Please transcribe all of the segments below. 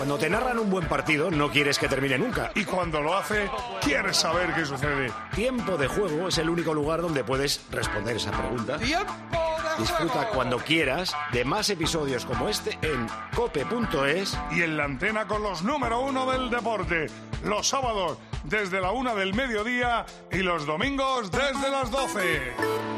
Cuando te narran un buen partido, no quieres que termine nunca. Y cuando lo hace, quieres saber qué sucede. Tiempo de Juego es el único lugar donde puedes responder esa pregunta. Disfruta cuando quieras de más episodios como este en cope.es y en la antena con los número 1 del deporte. Los sábados desde la 1 del mediodía y los domingos desde las 12.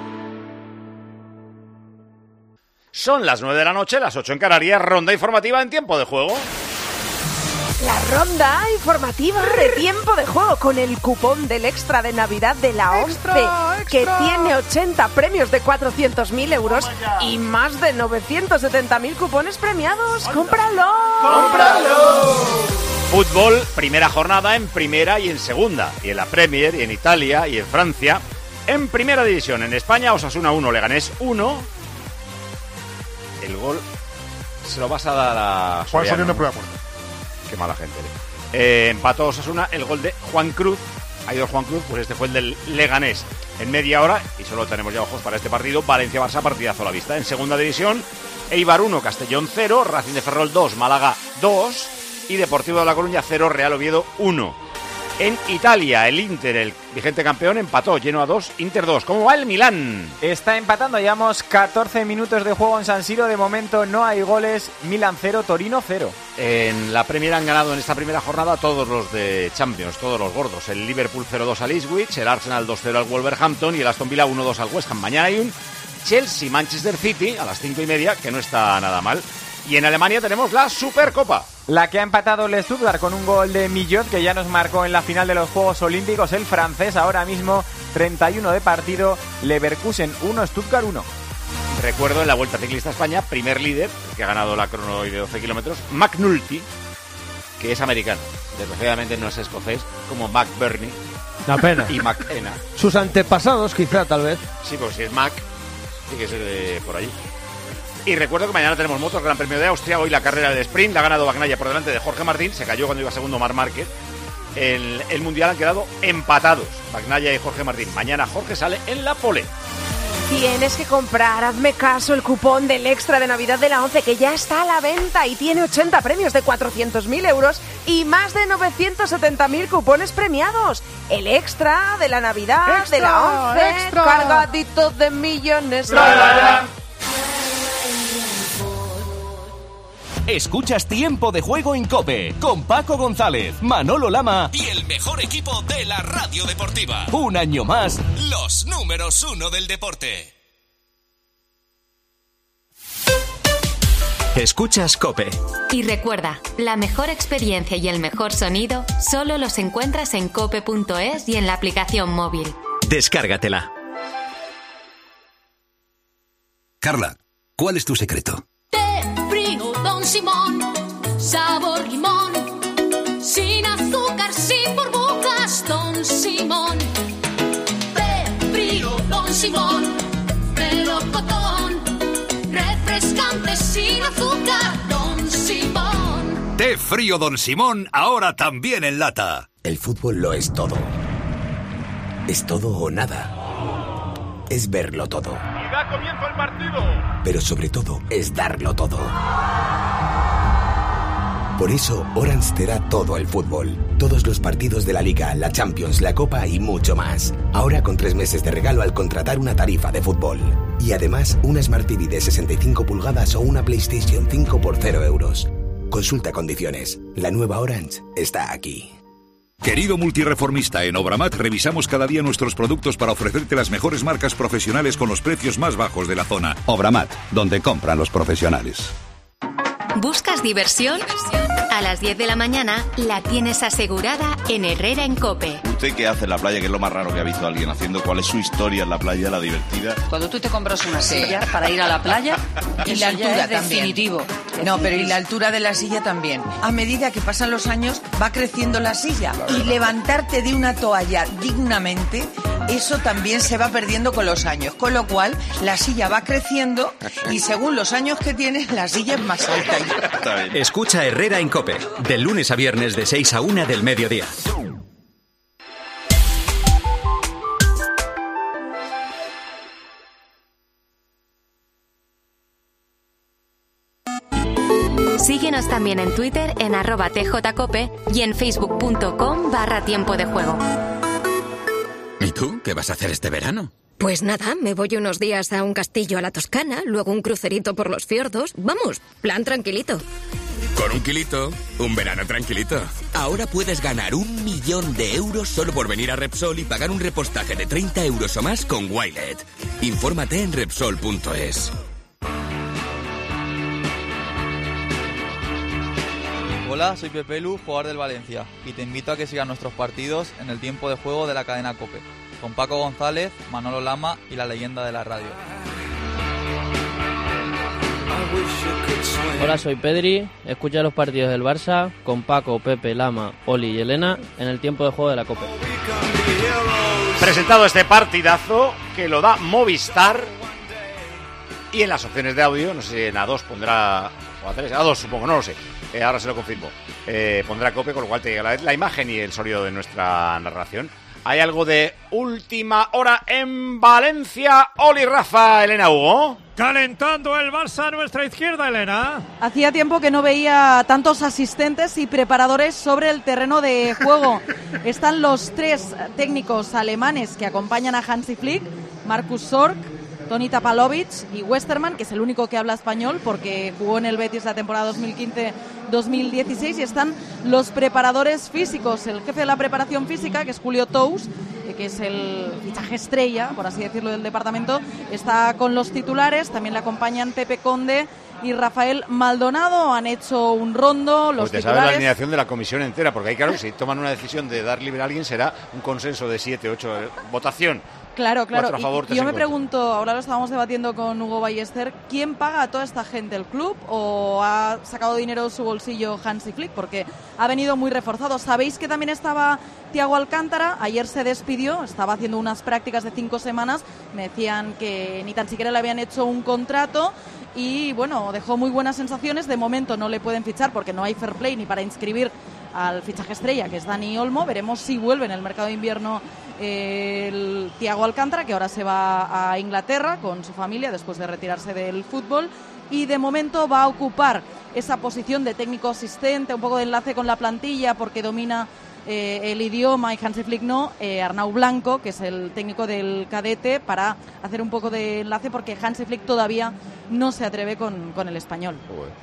Son las 9 de la noche, las 8 en Canarias, ronda informativa en Tiempo de Juego. La ronda informativa de Tiempo de Juego con el cupón del Extra de Navidad de la ONCE, que tiene 80 premios de 400.000 euros y más de 970.000 cupones premiados. ¡Cómpralo! ¡Cómpralo! Fútbol, primera jornada en primera y en segunda, y en la Premier, y en Italia, y en Francia. En primera división, en España, Osasuna 1, Leganés 1. El gol se lo vas a dar a Juan saliendo por la puerta. Qué mala gente. Empató Osasuna, el gol de Juan Cruz. Ha ido Juan Cruz, pues este fue el del Leganés. En media hora, y solo tenemos ya ojos para este partido, Valencia-Barça, partidazo a la vista. En segunda división, Eibar 1, Castellón 0, Racing de Ferrol 2, Málaga 2 y Deportivo de La Coruña 0, Real Oviedo 1. En Italia, el Inter, el vigente campeón, empató, Genoa 2, Inter 2. ¿Cómo va el Milán? Está empatando, llevamos 14 minutos de juego en San Siro. De momento no hay goles. Milan 0, Torino 0. En la Premier han ganado en esta primera jornada todos los de Champions, todos los gordos. El Liverpool 0-2 al Ipswich, el Arsenal 2-0 al Wolverhampton y el Aston Villa 1-2 al West Ham. Mañana hay un Chelsea-Manchester City a las 5:30, que no está nada mal. Y en Alemania tenemos la Supercopa. La que ha empatado el Stuttgart con un gol de Millot, que ya nos marcó en la final de los Juegos Olímpicos. El francés ahora mismo 31 de partido. Leverkusen 1, Stuttgart 1. Recuerdo en la Vuelta Ciclista España, primer líder, el que ha ganado la crono de 12 kilómetros, McNulty, que es americano. Desgraciadamente no es escocés, como McBurney. Una pena. Y McEna. Sus antepasados, quizá, tal vez. Sí, pues si es Mac, sí que es de por allí. Y recuerdo que mañana tenemos motos, Gran Premio de Austria. Hoy la carrera del sprint la ha ganado Bagnaia por delante de Jorge Martín. Se cayó cuando iba segundo Marc Márquez. El Mundial han quedado empatados Bagnaia y Jorge Martín. Mañana Jorge sale en la pole. Tienes que comprar, hazme caso, el cupón del Extra de Navidad de la ONCE, que ya está a la venta y tiene 80 premios de 400.000 euros y más de 970.000 cupones premiados. El Extra de la Navidad Extra, de la ONCE, extra. cargadito de millones. Escuchas Tiempo de Juego en COPE con Paco González, Manolo Lama y el mejor equipo de la radio deportiva. Un año más, los números 1 del deporte. Escuchas COPE. Y recuerda, la mejor experiencia y el mejor sonido solo los encuentras en cope.es y en la aplicación móvil. Descárgatela. Carla, ¿cuál es tu secreto? Don Simón, sabor limón, sin azúcar, sin burbujas, Don Simón. Té frío, Don Simón, melocotón, refrescante, sin azúcar, Don Simón. Té frío Don Simón, ahora también en lata. El fútbol lo es todo. Es todo o nada. Es verlo todo. Y da comienzo el partido. Pero sobre todo es darlo todo. Por eso Orange te da todo el fútbol. Todos los partidos de la Liga, la Champions, la Copa y mucho más. Ahora con 3 meses de regalo al contratar una tarifa de fútbol. Y además una Smart TV de 65 pulgadas o una PlayStation 5 por 0 euros. Consulta condiciones. La nueva Orange está aquí. Querido multireformista, en Obramat revisamos cada día nuestros productos para ofrecerte las mejores marcas profesionales con los precios más bajos de la zona. Obramat, donde compran los profesionales. ¿Buscas diversión? A las 10 de la mañana la tienes asegurada en Herrera en COPE. ¿Usted qué hace en la playa? ¿Qué es lo más raro que ha visto alguien haciendo? ¿Cuál es su historia en la playa, la divertida? Cuando tú te compras una silla para ir a la playa, y la altura definitivo. No, pero y la altura de la silla también. A medida que pasan los años, va creciendo la silla. Y levantarte de una toalla dignamente, eso también se va perdiendo con los años. Con lo cual, la silla va creciendo y según los años que tienes, la silla es más alta. Escucha Herrera en COPE, de lunes a viernes de 6 a 1 del mediodía. Síguenos también en Twitter en @tjcope y en facebook.com/tiempo de juego. ¿Y tú? ¿Qué vas a hacer este verano? Pues nada, me voy unos días a un castillo a la Toscana, luego un crucerito por los fiordos. Vamos, plan tranquilito. Con un kilito, un verano tranquilito. Ahora puedes ganar 1 millón de euros solo por venir a Repsol y pagar un repostaje de 30 euros o más con Wilet. Infórmate en Repsol.es. Hola, soy Pepe Lu, jugador del Valencia, y te invito a que sigas nuestros partidos en el tiempo de juego de la cadena COPE, con Paco González, Manolo Lama y la leyenda de la radio. Hola, soy Pedri. Escucha los partidos del Barça con Paco, Pepe, Lama, Oli y Elena en el tiempo de juego de la Copa. Presentado este partidazo que lo da Movistar. Y en las opciones de audio, no sé si en A2 pondrá, o A3, A2 supongo, no lo sé. Ahora se lo confirmo. Pondrá Cope, con lo cual te llega la imagen y el sonido de nuestra narración. Hay algo de última hora en Valencia. Oli, Rafa, Elena, Hugo. Calentando el Barça a nuestra izquierda, Elena. Hacía tiempo que no veía tantos asistentes y preparadores sobre el terreno de juego. Están los 3 técnicos alemanes que acompañan a Hansi Flick, Markus Sorg, Toni Tapalovic y Westermann, que es el único que habla español porque jugó en el Betis la temporada 2015-2016, y están los preparadores físicos, el jefe de la preparación física, que es Julio Tous, que es el fichaje estrella, por así decirlo, del departamento, está con los titulares. También le acompañan Pepe Conde y Rafael Maldonado. Han hecho un rondo los pues te titulares. sabes la alineación de la comisión entera, porque ahí, claro, si toman una decisión de dar libre a alguien, será un consenso de 7, 8, votación. Claro. Y yo me pregunto, ahora lo estábamos debatiendo con Hugo Ballester, ¿quién paga a toda esta gente? ¿El club o ha sacado dinero de su bolsillo Hansi Flick? Porque ha venido muy reforzado. ¿Sabéis que también estaba Thiago Alcántara? Ayer se despidió, estaba haciendo unas prácticas de 5 semanas. Me decían que ni tan siquiera le habían hecho un contrato y, bueno, dejó muy buenas sensaciones. De momento no le pueden fichar porque no hay fair play ni para inscribir al fichaje estrella, que es Dani Olmo. Veremos si vuelve en el mercado de invierno el Thiago Alcántara, que ahora se va a Inglaterra con su familia después de retirarse del fútbol, y de momento va a ocupar esa posición de técnico asistente, un poco de enlace con la plantilla porque domina el idioma y Hansi Flick no, Arnau Blanco, que es el técnico del cadete, para hacer un poco de enlace porque Hansi Flick todavía no se atreve con el español.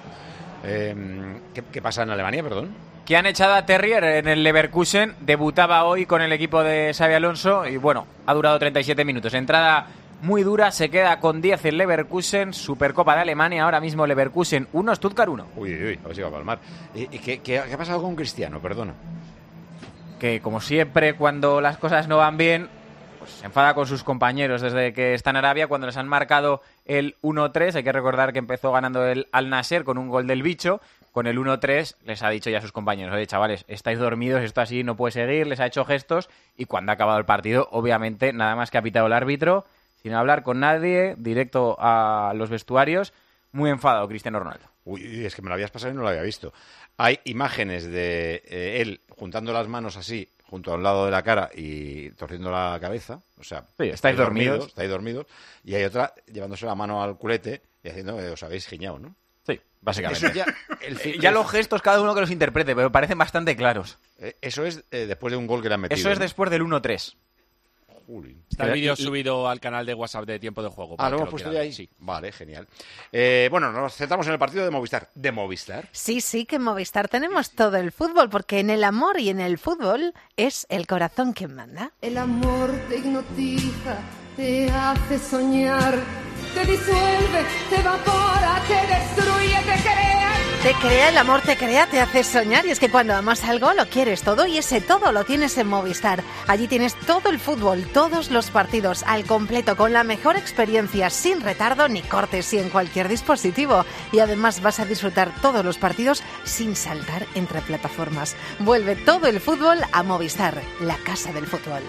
¿Qué pasa en Alemania, perdón? Que han echado a Terrier en el Leverkusen, debutaba hoy con el equipo de Xabi Alonso y, bueno, ha durado 37 minutos. Entrada muy dura, se queda con 10 el Leverkusen, Supercopa de Alemania, ahora mismo Leverkusen 1, Stuttgart 1. Uy, a ver si va a palmar. ¿Y qué ha pasado con Cristiano? Perdona. Que, como siempre, cuando las cosas no van bien, pues se enfada con sus compañeros desde que está en Arabia. Cuando les han marcado el 1-3, hay que recordar que empezó ganando el Al-Nasser con un gol del bicho. Con el 1-3 les ha dicho ya a sus compañeros: oye, chavales, estáis dormidos, esto así no puede seguir. Les ha hecho gestos y cuando ha acabado el partido, obviamente, nada más que ha pitado el árbitro, sin hablar con nadie, directo a los vestuarios, muy enfadado Cristiano Ronaldo. Uy, es que me lo habías pasado y no lo había visto. Hay imágenes de él juntando las manos así, junto a un lado de la cara y torciendo la cabeza. O sea, sí, estáis dormidos. Y hay otra llevándose la mano al culete y haciendo que os habéis giñado, ¿no? Sí, básicamente. Ya los gestos, cada uno que los interprete, pero parecen bastante claros. Eso es después de un gol que le han metido. Eso es después del 1-3. Está el vídeo subido al canal de WhatsApp de Tiempo de Juego. ¿Lo hemos puesto ya ahí? Sí. Vale, genial. Bueno, nos centramos en el partido de Movistar. ¿De Movistar? Sí, que en Movistar tenemos todo el fútbol, porque en el amor y en el fútbol es el corazón quien manda. El amor te hipnotiza, te hace soñar, te disuelve, te evapora, te destruye, te crea. Te crea, el amor te crea, te hace soñar. Y es que cuando amas algo lo quieres todo, y ese todo lo tienes en Movistar. Allí tienes todo el fútbol, todos los partidos al completo, con la mejor experiencia, sin retardo ni cortes y en cualquier dispositivo. Y además vas a disfrutar todos los partidos sin saltar entre plataformas. Vuelve todo el fútbol a Movistar, la casa del fútbol.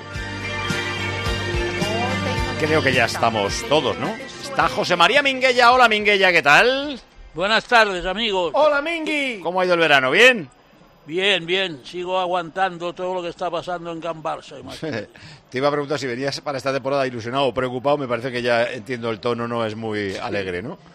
Creo que ya estamos todos, ¿no? Está José María Minguella. Hola, Minguella, ¿qué tal? Buenas tardes, amigos. Hola, Mingui. ¿Cómo ha ido el verano? ¿Bien? Bien. Sigo aguantando todo lo que está pasando en Can Barça. Te iba a preguntar si venías para esta temporada ilusionado o preocupado. Me parece que ya entiendo el tono, no es muy alegre, ¿no?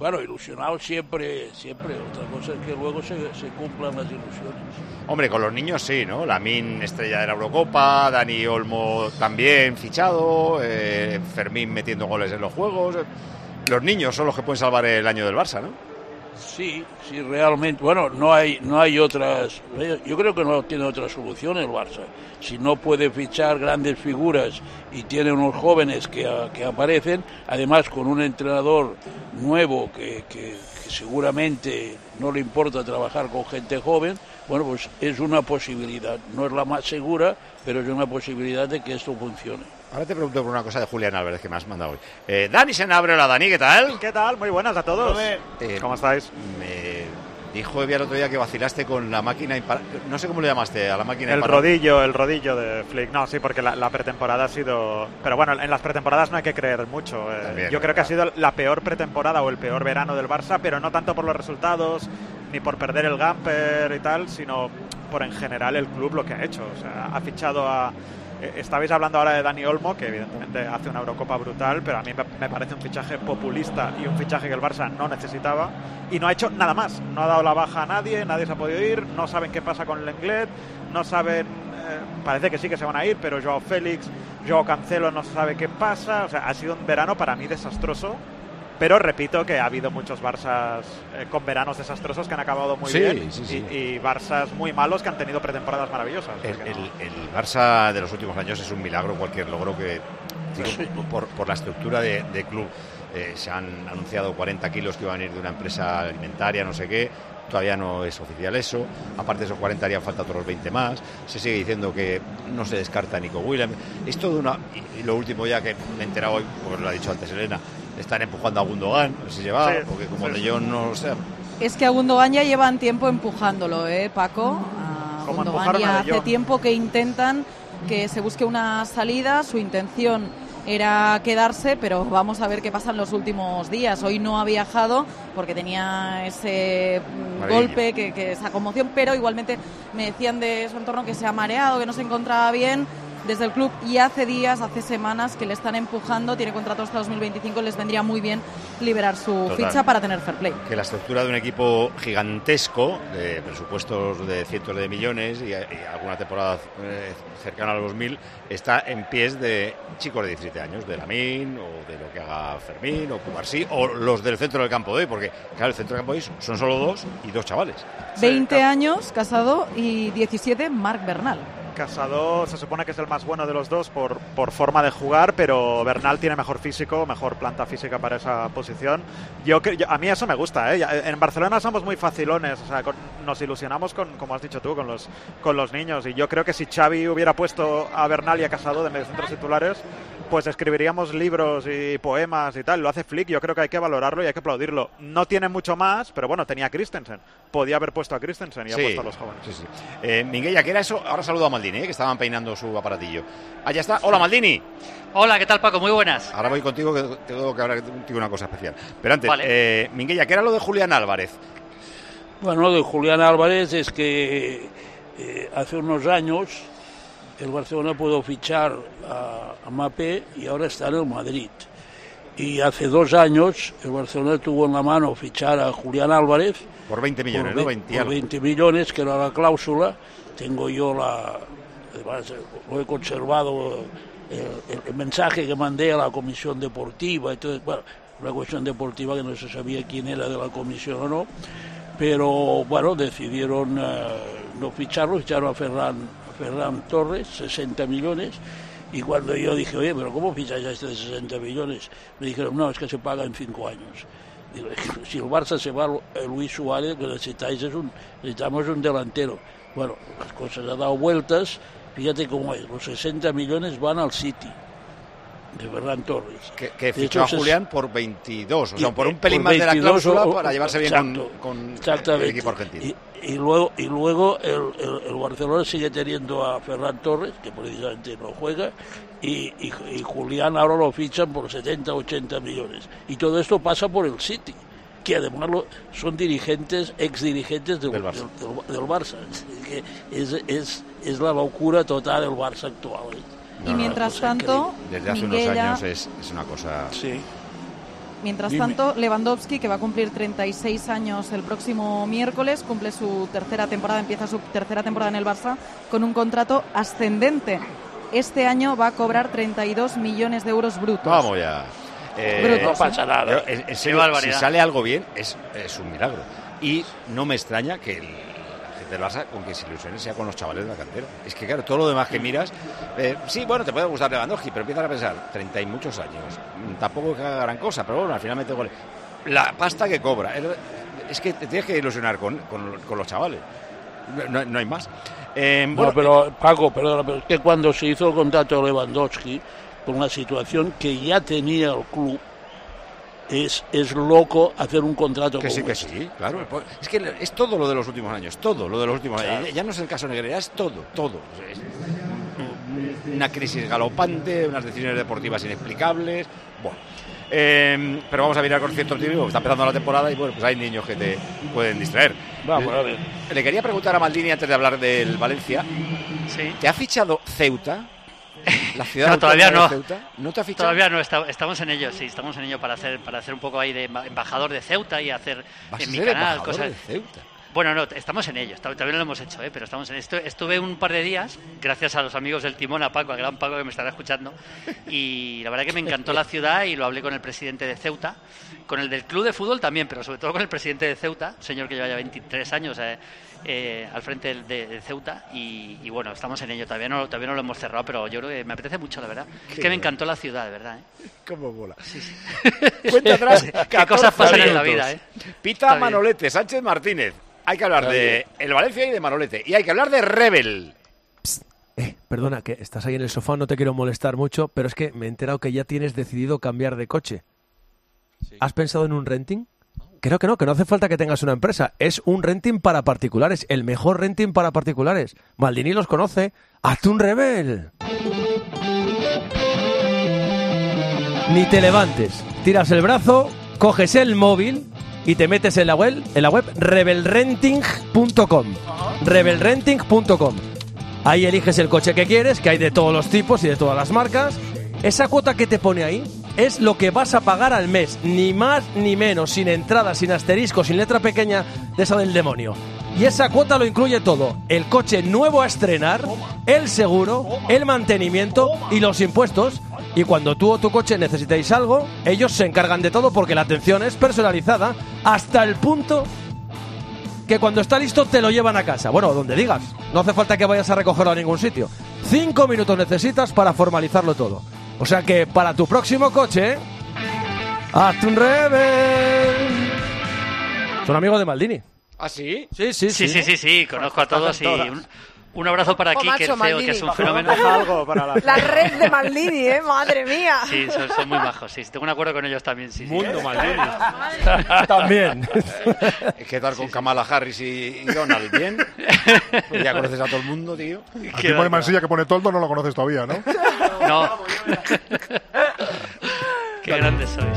Bueno, ilusionado siempre. Otra cosa es que luego se cumplan las ilusiones. Hombre, con los niños sí, ¿no? Lamine, estrella de la Eurocopa, Dani Olmo también fichado, Fermín metiendo goles en los juegos. Los niños son los que pueden salvar el año del Barça, ¿no? Sí, realmente. Bueno, no hay otras. Yo creo que no tiene otra solución el Barça. Si no puede fichar grandes figuras y tiene unos jóvenes que aparecen, además con un entrenador nuevo que seguramente no le importa trabajar con gente joven, bueno, pues es una posibilidad. No es la más segura, pero es una posibilidad de que esto funcione. Ahora te pregunto por una cosa de Julián Álvarez que me has mandado hoy. Dani Senabre, hola Dani, ¿qué tal? ¿Qué tal? Muy buenas a todos. ¿Cómo estáis? Me dijo Evia el otro día que vacilaste con la máquina imparable. No sé cómo le llamaste a la máquina el rodillo de Flick. No, sí, porque la pretemporada ha sido... Pero bueno, en las pretemporadas no hay que creer mucho. Yo creo que ha sido la peor pretemporada o el peor verano del Barça, pero no tanto por los resultados ni por perder el Gamper y tal, sino por en general el club lo que ha hecho. O sea, ha fichado a... Estabais hablando ahora de Dani Olmo, que evidentemente hace una Eurocopa brutal, pero a mí me parece un fichaje populista y un fichaje que el Barça no necesitaba, y no ha hecho nada más. No ha dado la baja a nadie se ha podido ir, no saben qué pasa con el Lenglet, no saben, parece que sí que se van a ir, pero Joao Félix, Joao Cancelo no sabe qué pasa. O sea, ha sido un verano para mí desastroso. Pero repito que ha habido muchos Barças con veranos desastrosos que han acabado muy bien y Barças muy malos que han tenido pretemporadas maravillosas. El Barça de los últimos años es un milagro, cualquier logro que por la estructura de club. Se han anunciado 40 kilos que iban a ir de una empresa alimentaria, no sé qué. Todavía no es oficial eso. Aparte de esos 40 harían falta otros 20 más. Se sigue diciendo que no se descarta Nico Williams. Es todo una... Y lo último ya que me he enterado hoy, porque lo ha dicho antes Elena, están empujando a Gundogan, no sé si se va, porque como De Jong no sé. Es que a Gundogan ya llevan tiempo empujándolo, Paco. A Gundogan ya hace tiempo que intentan que se busque una salida. Su intención era quedarse, pero vamos a ver qué pasa en los últimos días. Hoy no ha viajado porque tenía ese golpe, que esa conmoción, pero igualmente me decían de su entorno que se ha mareado, que no se encontraba bien desde el club, y hace semanas que le están empujando. Tiene contrato hasta 2025, les vendría muy bien liberar su ficha para tener fair play. Que la estructura de un equipo gigantesco, de presupuestos de cientos de millones y alguna temporada cercana a los 1000, está en pies de chicos de 17 años, de Lamine o de lo que haga Fermín o Cubarsí o los del centro del campo de hoy, porque claro, el centro del campo de hoy son solo 2 chavales. 20 años, Casado, y 17, Marc Bernal. Casado se supone que es el más bueno de los dos por forma de jugar, pero Bernal tiene mejor físico, mejor planta física para esa posición. A mí eso me gusta, En Barcelona somos muy facilones, o sea, nos ilusionamos como has dicho tú, con los niños, y yo creo que si Xavi hubiera puesto a Bernal y a Casado de mediocentros titulares, pues escribiríamos libros y poemas y tal. Lo hace Flick, yo creo que hay que valorarlo y hay que aplaudirlo. No tiene mucho más, pero bueno, tenía a Christensen. Podía haber puesto a Christensen y ha puesto a los jóvenes. Minguella, ¿qué era eso? Ahora saludo a Maldini, que estaban peinando su aparatillo. Ya está. Hola, Maldini. Hola, ¿qué tal, Paco? Muy buenas. Ahora voy contigo, que tengo que hablar contigo una cosa especial. Pero antes, vale. Minguella, ¿qué era lo de Julián Álvarez? Bueno, lo de Julián Álvarez es que hace unos años el Barcelona pudo fichar a Mbappé y ahora está en el Madrid. Y hace 2 años el Barcelona tuvo en la mano fichar a Julián Álvarez. Por 20 millones, ¿no? 20 millones, que era la cláusula. Tengo yo además, lo he conservado, el mensaje que mandé a la comisión deportiva. Entonces, bueno, una cuestión deportiva que no se sabía quién era de la comisión o no. Pero bueno, decidieron no ficharlo, ficharon a Ferran Torres, 60 millones, y cuando yo dije, oye, pero ¿cómo ficháis a este de 60 millones? Me dijeron, no, es que se paga en 5 años. Digo, si el Barça se va Luis Suárez, lo que necesitamos un delantero. Bueno, las cosas han dado vueltas, fíjate cómo es, los 60 millones van al City, de Ferran Torres. Que fichó a Julián por 22, o sea, por un pelín más de la cláusula para llevarse bien con el equipo argentino. Y luego el Barcelona sigue teniendo a Ferran Torres, que precisamente no juega, y Julián ahora lo fichan por 70, 80 millones. Y todo esto pasa por el City, que además son exdirigentes del Barça. Que es la locura total del Barça actual. Y mientras tanto, desde hace unos años es una cosa... Sí. Mientras tanto, Lewandowski, que va a cumplir 36 años el próximo miércoles, cumple su tercera temporada, empieza su tercera temporada en el Barça con un contrato ascendente. Este año va a cobrar 32 millones de euros brutos. Vamos ya. No pasa nada. En serio, si sale algo bien, es un milagro. Y no me extraña que la gente del Barça con que se ilusione sea con los chavales de la cantera. Es que claro, todo lo demás que miras, sí, bueno, te puede gustar Lewandowski, pero empiezas a pensar, 30 y muchos años, tampoco que haga gran cosa, pero bueno, al final mete goles. La pasta que cobra, es que te tienes que ilusionar con los chavales. No hay más. No, pero Paco, perdona, pero es que cuando se hizo el contrato de Lewandowski, por una situación que ya tenía el club, es loco hacer un contrato que como sí, claro. Es que es todo lo de los últimos años, años. Ya no es el caso Negreira, es todo. Es una crisis galopante, unas decisiones deportivas inexplicables. Bueno. Pero vamos a mirar con cierto optimismo, está empezando la temporada y bueno, pues hay niños que te pueden distraer. Vamos a ver. Le quería preguntar a Maldini antes de hablar del Valencia. Sí. ¿Te ha fichado Ceuta? La ciudad no, todavía no. De Ceuta. ¿No te ha fichado? Todavía no, estamos en ello, sí, estamos en ello para hacer un poco ahí de embajador de Ceuta y hacer en mi canal cosas de Ceuta. Bueno, no, estamos en ello, todavía no lo hemos hecho, pero estamos en esto. Estuve un par de días, gracias a los amigos del Timón, a Paco, al gran Paco que me estará escuchando, y la verdad que me encantó la ciudad y lo hablé con el presidente de Ceuta, con el del club de fútbol también, pero sobre todo con el presidente de Ceuta, un señor que lleva ya 23 años al frente de Ceuta, y bueno, estamos en ello, todavía no lo hemos cerrado, pero yo creo que me apetece mucho, la verdad. Es que me encantó la ciudad, de verdad. ¿Cómo mola? Sí. Cuenta atrás, qué cosas pasan en la vida, Pita Manolete, Sánchez Martínez. Hay que hablar de el Valencia y de Manolete. Y hay que hablar de Rebel. Psst, perdona, que estás ahí en el sofá, no te quiero molestar mucho, pero es que me he enterado que ya tienes decidido cambiar de coche. Sí. ¿Has pensado en un renting? Creo que no hace falta que tengas una empresa. Es un renting para particulares, el mejor renting para particulares. Maldini los conoce. ¡Hazte un Rebel! Ni te levantes. Tiras el brazo, coges el móvil y te metes en la web rebelrenting.com. Rebelrenting.com. Ahí eliges el coche que quieres, que hay de todos los tipos y de todas las marcas. Esa cuota que te pone ahí es lo que vas a pagar al mes, ni más ni menos, sin entrada, sin asterisco, sin letra pequeña de esa del demonio. Y esa cuota lo incluye todo: el coche nuevo a estrenar, el seguro, el mantenimiento y los impuestos. Y cuando tú o tu coche necesitéis algo, ellos se encargan de todo, porque la atención es personalizada hasta el punto que cuando está listo te lo llevan a casa. Bueno, donde digas. No hace falta que vayas a recogerlo a ningún sitio. 5 minutos necesitas para formalizarlo todo. O sea que para tu próximo coche, hazte un Rebel. Son amigos de Maldini. ¿Ah, sí? Sí, conozco a todos y un abrazo para Kike, el CEO, que es un fenómeno. La red de Maldini, madre mía. Sí, son muy majos, sí. Tengo un acuerdo con ellos también, sí. Mundo Maldini. También. ¿Qué tal con Kamala Harris y Donald? ¿Bien? Pues ya conoces a todo el mundo, tío. Aquí pone Mansilla que pone Toldo, no lo conoces todavía, ¿no? No. Qué grandes sois.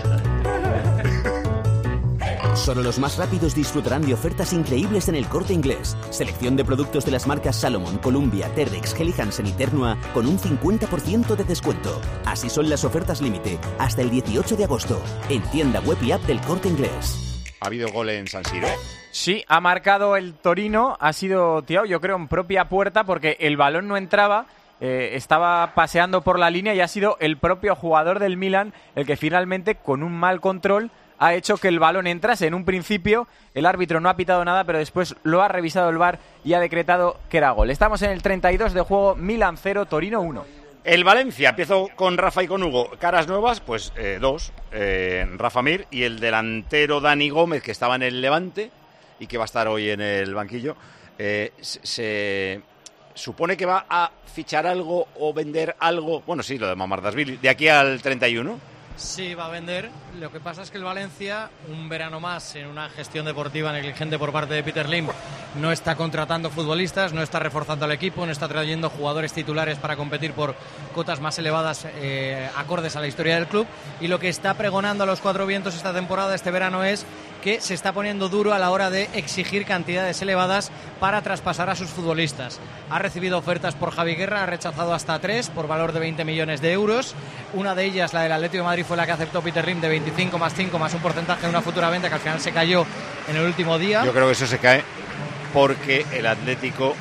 Solo los más rápidos disfrutarán de ofertas increíbles en El Corte Inglés. Selección de productos de las marcas Salomon, Columbia, Terrex, Helly Hansen y Ternua con un 50% de descuento. Así son las ofertas límite hasta el 18 de agosto en tienda web y app del Corte Inglés. ¿Ha habido gol en San Siro? Sí, ha marcado el Torino. Ha sido tirado, yo creo, en propia puerta, porque el balón no entraba. Estaba paseando por la línea y ha sido el propio jugador del Milan el que finalmente, con un mal control, ha hecho que el balón entrase. En un principio el árbitro no ha pitado nada, pero después lo ha revisado el VAR y ha decretado que era gol. Estamos en el 32 de juego, Milan 0, Torino 1. El Valencia, empiezo con Rafa y con Hugo. Caras nuevas, pues dos. Rafa Mir y el delantero Dani Gómez, que estaba en el Levante y que va a estar hoy en el banquillo. Se supone que va a fichar algo o vender algo. Bueno, sí, lo de Mamardashvili, de aquí al 31. Sí, va a vender. Lo que pasa es que el Valencia, un verano más en una gestión deportiva negligente por parte de Peter Lim, no está contratando futbolistas, no está reforzando al equipo, no está trayendo jugadores titulares para competir por cotas más elevadas acordes a la historia del club, y lo que está pregonando a los cuatro vientos esta temporada, este verano, es que se está poniendo duro a la hora de exigir cantidades elevadas para traspasar a sus futbolistas. Ha recibido ofertas por Javi Guerra, ha rechazado hasta 3 por valor de 20 millones de euros. Una de ellas, la del Atlético de Madrid, fue la que aceptó Peter Lim, de 25 más 5 más un porcentaje de una futura venta que al final se cayó en el último día. Yo creo que eso se cae porque el Atlético,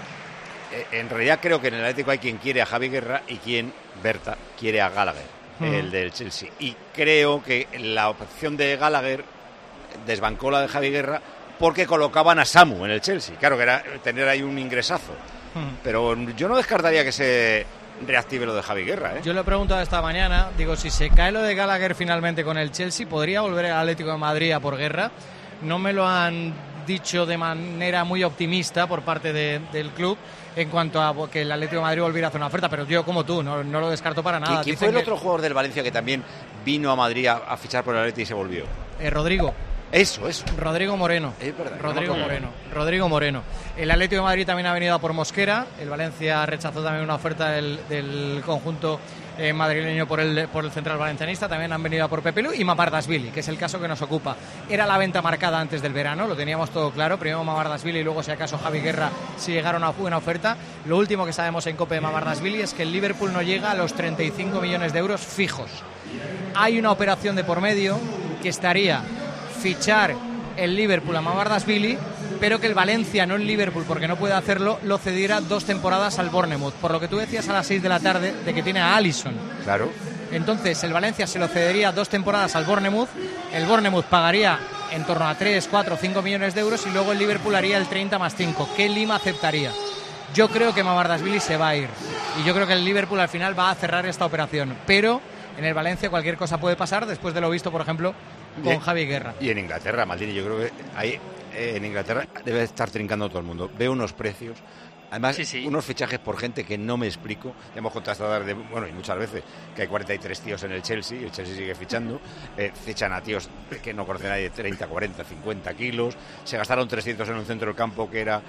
en realidad creo que en el Atlético hay quien quiere a Javi Guerra y quien, Berta, quiere a Gallagher, el del Chelsea. Y creo que la opción de Gallagher desbancó la de Javi Guerra porque colocaban a Samu en el Chelsea. Claro que era tener ahí un ingresazo. Pero yo no descartaría que se reactive lo de Javi Guerra, ¿eh? Yo le he preguntado esta mañana, digo, si se cae lo de Gallagher finalmente con el Chelsea, ¿podría volver el Atlético de Madrid a por Guerra? No me lo han dicho de manera muy optimista por parte del club en cuanto a que el Atlético de Madrid volviera a hacer una oferta, pero yo como tú, no lo descarto para nada. ¿Quién fue el otro jugador del Valencia que también vino a Madrid a fichar por el Atlético y se volvió? Rodrigo. Eso. Rodrigo Moreno. Es verdad. Rodrigo Moreno. El Atlético de Madrid también ha venido a por Mosquera. El Valencia rechazó también una oferta del conjunto madrileño por el central valencianista. También han venido a por Pepelu y Mamardashvili, que es el caso que nos ocupa. Era la venta marcada antes del verano, lo teníamos todo claro. Primero Mamardashvili y luego, si acaso, Javi Guerra, si llegara una buena oferta. Lo último que sabemos en COPE de Mamardashvili es que el Liverpool no llega a los 35 millones de euros fijos. Hay una operación de por medio que estaría fichar el Liverpool a Mamardashvili, pero que el Valencia, no el Liverpool, porque no puede hacerlo, lo cediera 2 temporadas al Bournemouth. Por lo que tú decías a las 6 de la tarde de que tiene a Alisson. Claro. Entonces el Valencia se lo cedería 2 temporadas al Bournemouth. El Bournemouth pagaría en torno a 3, 4, 5 millones de euros y luego el Liverpool haría el 30 más 5. ¿Qué Lima aceptaría? Yo creo que Mamardashvili se va a ir. Y yo creo que el Liverpool al final va a cerrar esta operación. Pero en el Valencia cualquier cosa puede pasar después de lo visto, por ejemplo, con Javi Guerra. Y en Inglaterra, Maldini, yo creo que ahí en Inglaterra debe estar trincando todo el mundo. Veo unos precios, además unos fichajes por gente que no me explico. Hemos contrastado y muchas veces que hay 43 tíos en el Chelsea y el Chelsea sigue fichando. Fichan a tíos que no conoce nadie, 30, 40, 50 kilos. Se gastaron 300 en un centro del campo que era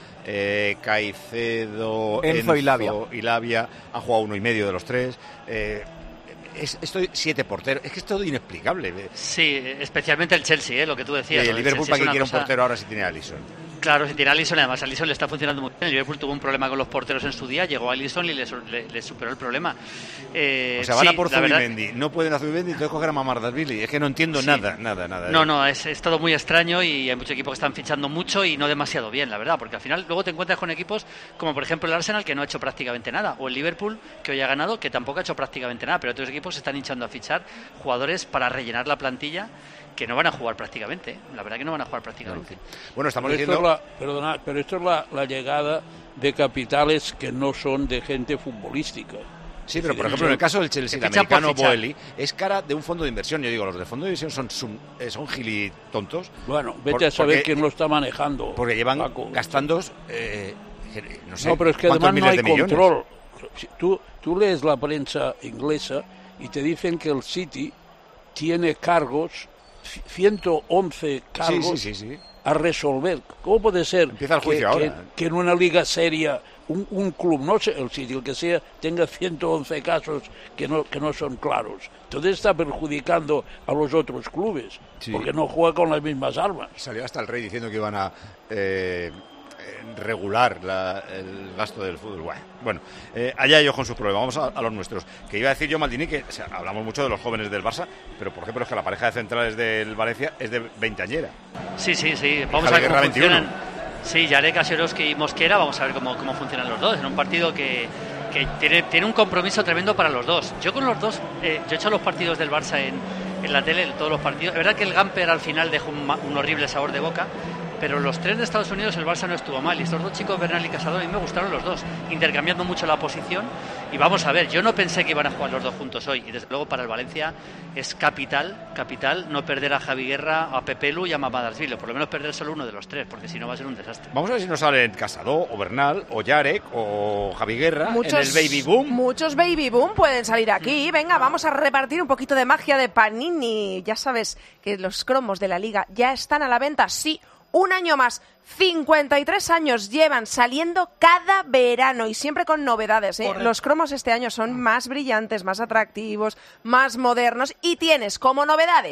Caicedo, Enzo y Lavia. Han jugado 1,5 de los 3. Esto 7 porteros, es que es todo inexplicable. Sí, especialmente el Chelsea, lo que tú decías. Y el Liverpool, ¿para qué quiere un portero ahora si tiene a Alisson? Claro, si tiene a Alisson, además a Alisson le está funcionando muy bien. El Liverpool tuvo un problema con los porteros en su día, llegó a Alisson y le superó el problema. O sea, van a por Zubimendi, no pueden a Zubimendi, entonces coger a Mamardashvili. Es que no entiendo nada. No, es todo muy extraño y hay muchos equipos que están fichando mucho y no demasiado bien, la verdad, porque al final luego te encuentras con equipos como por ejemplo el Arsenal, que no ha hecho prácticamente nada, o el Liverpool, que hoy ha ganado, que tampoco ha hecho prácticamente nada, pero otros equipos se están hinchando a fichar jugadores para rellenar la plantilla que no van a jugar prácticamente. La verdad que no van a jugar prácticamente. Bueno, estamos diciendo... Pero esto es la llegada de capitales que no son de gente futbolística. Sí, pero por ejemplo en el caso del Chelsea, el americano Boehly es cara de un fondo de inversión. Yo digo, los de fondo de inversión son gilitontos. Bueno, vete a saber quién lo está manejando. Porque llevan gastando, no sé, pero es que además no hay control. Tú lees la prensa inglesa y te dicen que el City tiene cargos, 111 cargos a resolver. ¿Cómo puede ser Empieza el juicio ahora, que en una liga seria un club, no sé, el City, el que sea, tenga 111 casos que no son claros? Entonces está perjudicando a los otros clubes, porque no juega con las mismas armas. Salió hasta el Rey diciendo que iban a regular el gasto del fútbol. Bueno, allá ellos con sus problemas. Vamos a los nuestros. Que iba a decir yo, Maldini, que hablamos mucho de los jóvenes del Barça, pero por ejemplo es que la pareja de centrales del Valencia es de veinteañera. Sí. Vamos a ver cómo funcionan. Sí, Jarek, Asierovski y Mosquera, vamos a ver cómo funcionan los dos en un partido que tiene un compromiso tremendo para los dos. Yo con los dos, yo he hecho los partidos del Barça en la tele, todos los partidos. Es verdad que el Gamper al final dejó un horrible sabor de boca, pero los 3 de Estados Unidos el Barça no estuvo mal, y estos 2 chicos, Bernal y Casado, a mí me gustaron los dos, intercambiando mucho la posición. Y vamos a ver, yo no pensé que iban a jugar los dos juntos hoy, y desde luego para el Valencia es capital no perder a Javi Guerra, a Pepelu y a Mamardashvili, por lo menos perder solo uno de los 3, porque si no va a ser un desastre. Vamos a ver si nos salen Casado, o Bernal, o Jarek, o Javi Guerra en el Baby Boom. Muchos Baby Boom pueden salir aquí. Venga, vamos a repartir un poquito de magia de Panini. Ya sabes que los cromos de la Liga ya están a la venta, sí. Un año más, 53 años llevan saliendo cada verano y siempre con novedades, ¿eh? Los cromos este año son más brillantes, más atractivos, más modernos y tienes como novedades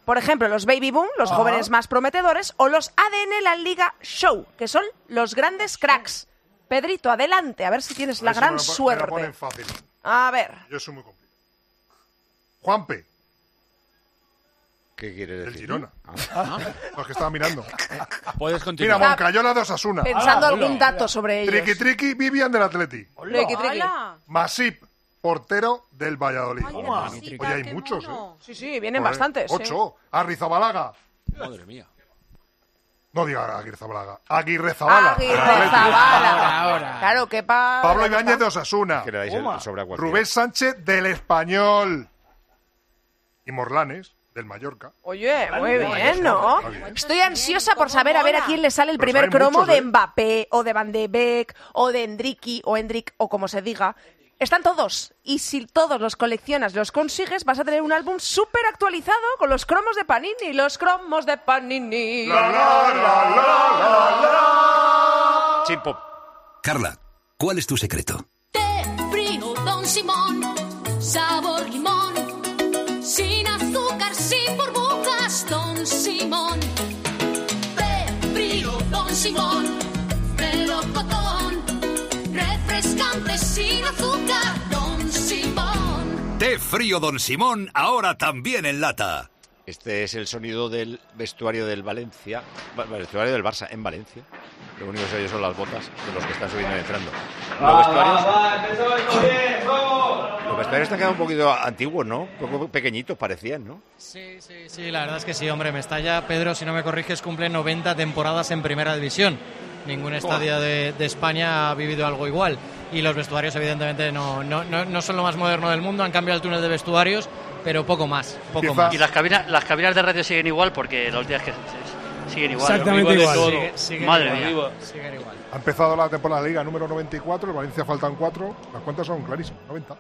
Por ejemplo, los Baby Boom, los jóvenes más prometedores, o los ADN La Liga Show, que son los grandes cracks. Pedrito, adelante, a ver si tienes la gran suerte. Me lo ponen fácil. A ver. Yo soy muy complicado. Juanpe. ¿Qué quieres decir? El Girona. Los que estaba mirando. Puedes continuar. Mira, Moncayola de Osasuna. Pensando algún dato sobre ellos. Triqui Vivian del Atleti. Triqui. Masip, portero del Valladolid. Oye, hay muchos, Sí, vienen bastantes. 8. Arrizabalaga. Madre mía. No diga Aguirrezabalaga. Aguirrezabala. Claro, que Pablo Ibáñez de Osasuna. Que le dais el sobre a cualquiera. Rubén Sánchez del Español. Y Morlanes del Mallorca. Oye, muy bien, ¿no? Estoy ansiosa por saber a ver a quién le sale el Pero primer saben cromo muchos, de Mbappé, o de Van de Beek, o de Endrick, o como se diga. Están todos. Y si todos los coleccionas, los consigues, vas a tener un álbum súper actualizado con los cromos de Panini. Los cromos de Panini. Chimpop. Carla, ¿cuál es tu secreto? Té frío Don Simón, sabor limón, sin azúcar, sin burbujas, Don Simón. Té frío Don Simón, melocotón, refrescante sin azúcar, Don Simón. Té frío Don Simón, ahora también en lata. Este es el sonido del vestuario del Valencia, el vestuario del Barça en Valencia. Lo único que se oye son las botas de los que están subiendo y entrando. Los vestuarios están quedando un poquito antiguos, ¿no? Un poco pequeñitos parecían, ¿no? Sí, la verdad es que sí, hombre. Mestalla, Pedro, si no me corriges, cumple 90 temporadas en Primera División. Ningún estadio de España ha vivido algo igual. Y los vestuarios, evidentemente, no son lo más moderno del mundo. Han cambiado el túnel de vestuarios, pero poco más. Y las cabinas de radio siguen igual, porque los días que siguen igual. Exactamente igual. Madre mía. Siguen igual. Ha empezado la temporada de Liga número 94, el Valencia faltan 4. Las cuentas son clarísimas, 90.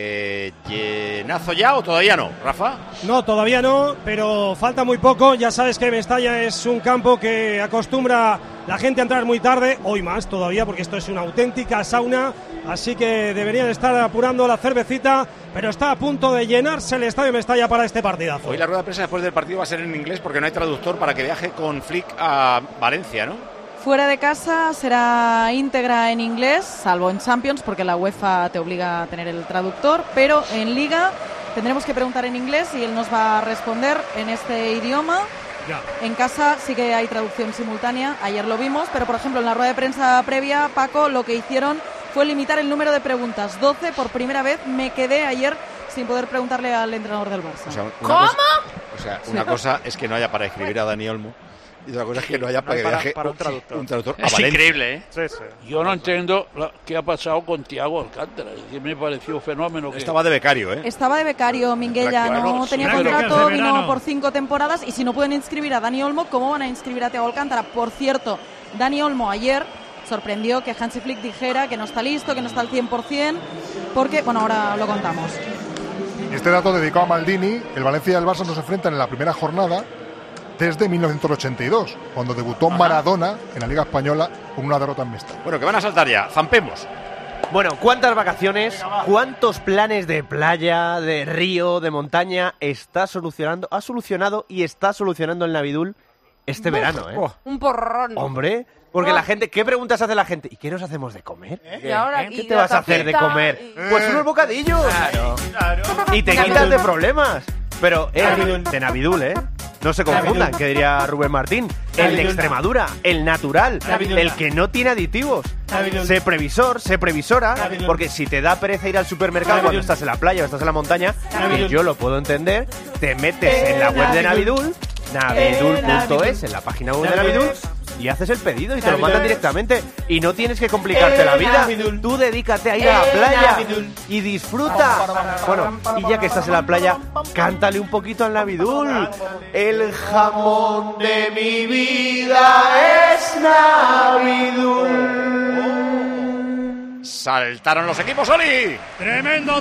¿Llenazo ya o todavía no, Rafa? No, todavía no, pero falta muy poco. Ya sabes que Mestalla es un campo que acostumbra la gente a entrar muy tarde, hoy más todavía, porque esto es una auténtica sauna, así que deberían estar apurando la cervecita, pero está a punto de llenarse el estadio Mestalla para este partidazo. Hoy la rueda de prensa después del partido va a ser en inglés porque no hay traductor para que viaje con Flick a Valencia, ¿no? Fuera de casa será íntegra en inglés, salvo en Champions, porque la UEFA te obliga a tener el traductor, pero en Liga tendremos que preguntar en inglés y él nos va a responder en este idioma. Ya. En casa sí que hay traducción simultánea, ayer lo vimos, pero por ejemplo en la rueda de prensa previa, Paco, lo que hicieron fue limitar el número de preguntas. 12, por primera vez me quedé ayer sin poder preguntarle al entrenador del Barça. Una cosa es que no haya para escribir a Dani Olmo y otra cosa es que no haya para que viaje para un traductor. a Valencia. Es increíble, ¿eh? Sí. Yo no entiendo qué ha pasado con Thiago Alcántara, que me pareció fenómeno. Estaba de becario, ¿eh? Estaba de becario, Minguella, no tenía contrato, vino por 5 temporadas, y si no pueden inscribir a Dani Olmo, ¿cómo van a inscribir a Thiago Alcántara? Por cierto, Dani Olmo ayer sorprendió que Hansi Flick dijera que no está listo, que no está al 100%, porque, bueno, ahora lo contamos. Y este dato dedicado a Maldini, el Valencia y el Barça no se enfrentan en la primera jornada desde 1982, cuando debutó Maradona en la Liga Española con una derrota en Mestalla. Bueno, que van a saltar ya, zampemos. Bueno, ¿cuántas vacaciones, cuántos planes de playa, de río, de montaña ha solucionado y está solucionando el Navidul este verano, ¿eh? Un porrón. Hombre, porque la gente, ¿qué preguntas hace la gente? ¿Y qué nos hacemos de comer? ¿Y ahora, ¿Qué te vas a hacer de comer? Pues unos bocadillos. Claro. Y te quitas de problemas. Pero de Navidul, ¿eh? No se confundan, que diría Rubén Martín. El de Extremadura, el natural, el que no tiene aditivos. Sé previsor, sé previsora, porque si te da pereza ir al supermercado cuando estás en la playa o estás en la montaña, que yo lo puedo entender, te metes en la web de Navidul, navidul.es, en la página web de Navidul, y haces el pedido y te lo mandan directamente. Y no tienes que complicarte la vida. Tú dedícate a ir a la playa y disfruta. Bueno, y ya que estás en la playa, cántale un poquito al Navidul. El jamón de mi vida es Navidul. Saltaron los equipos, Oli. Tremendo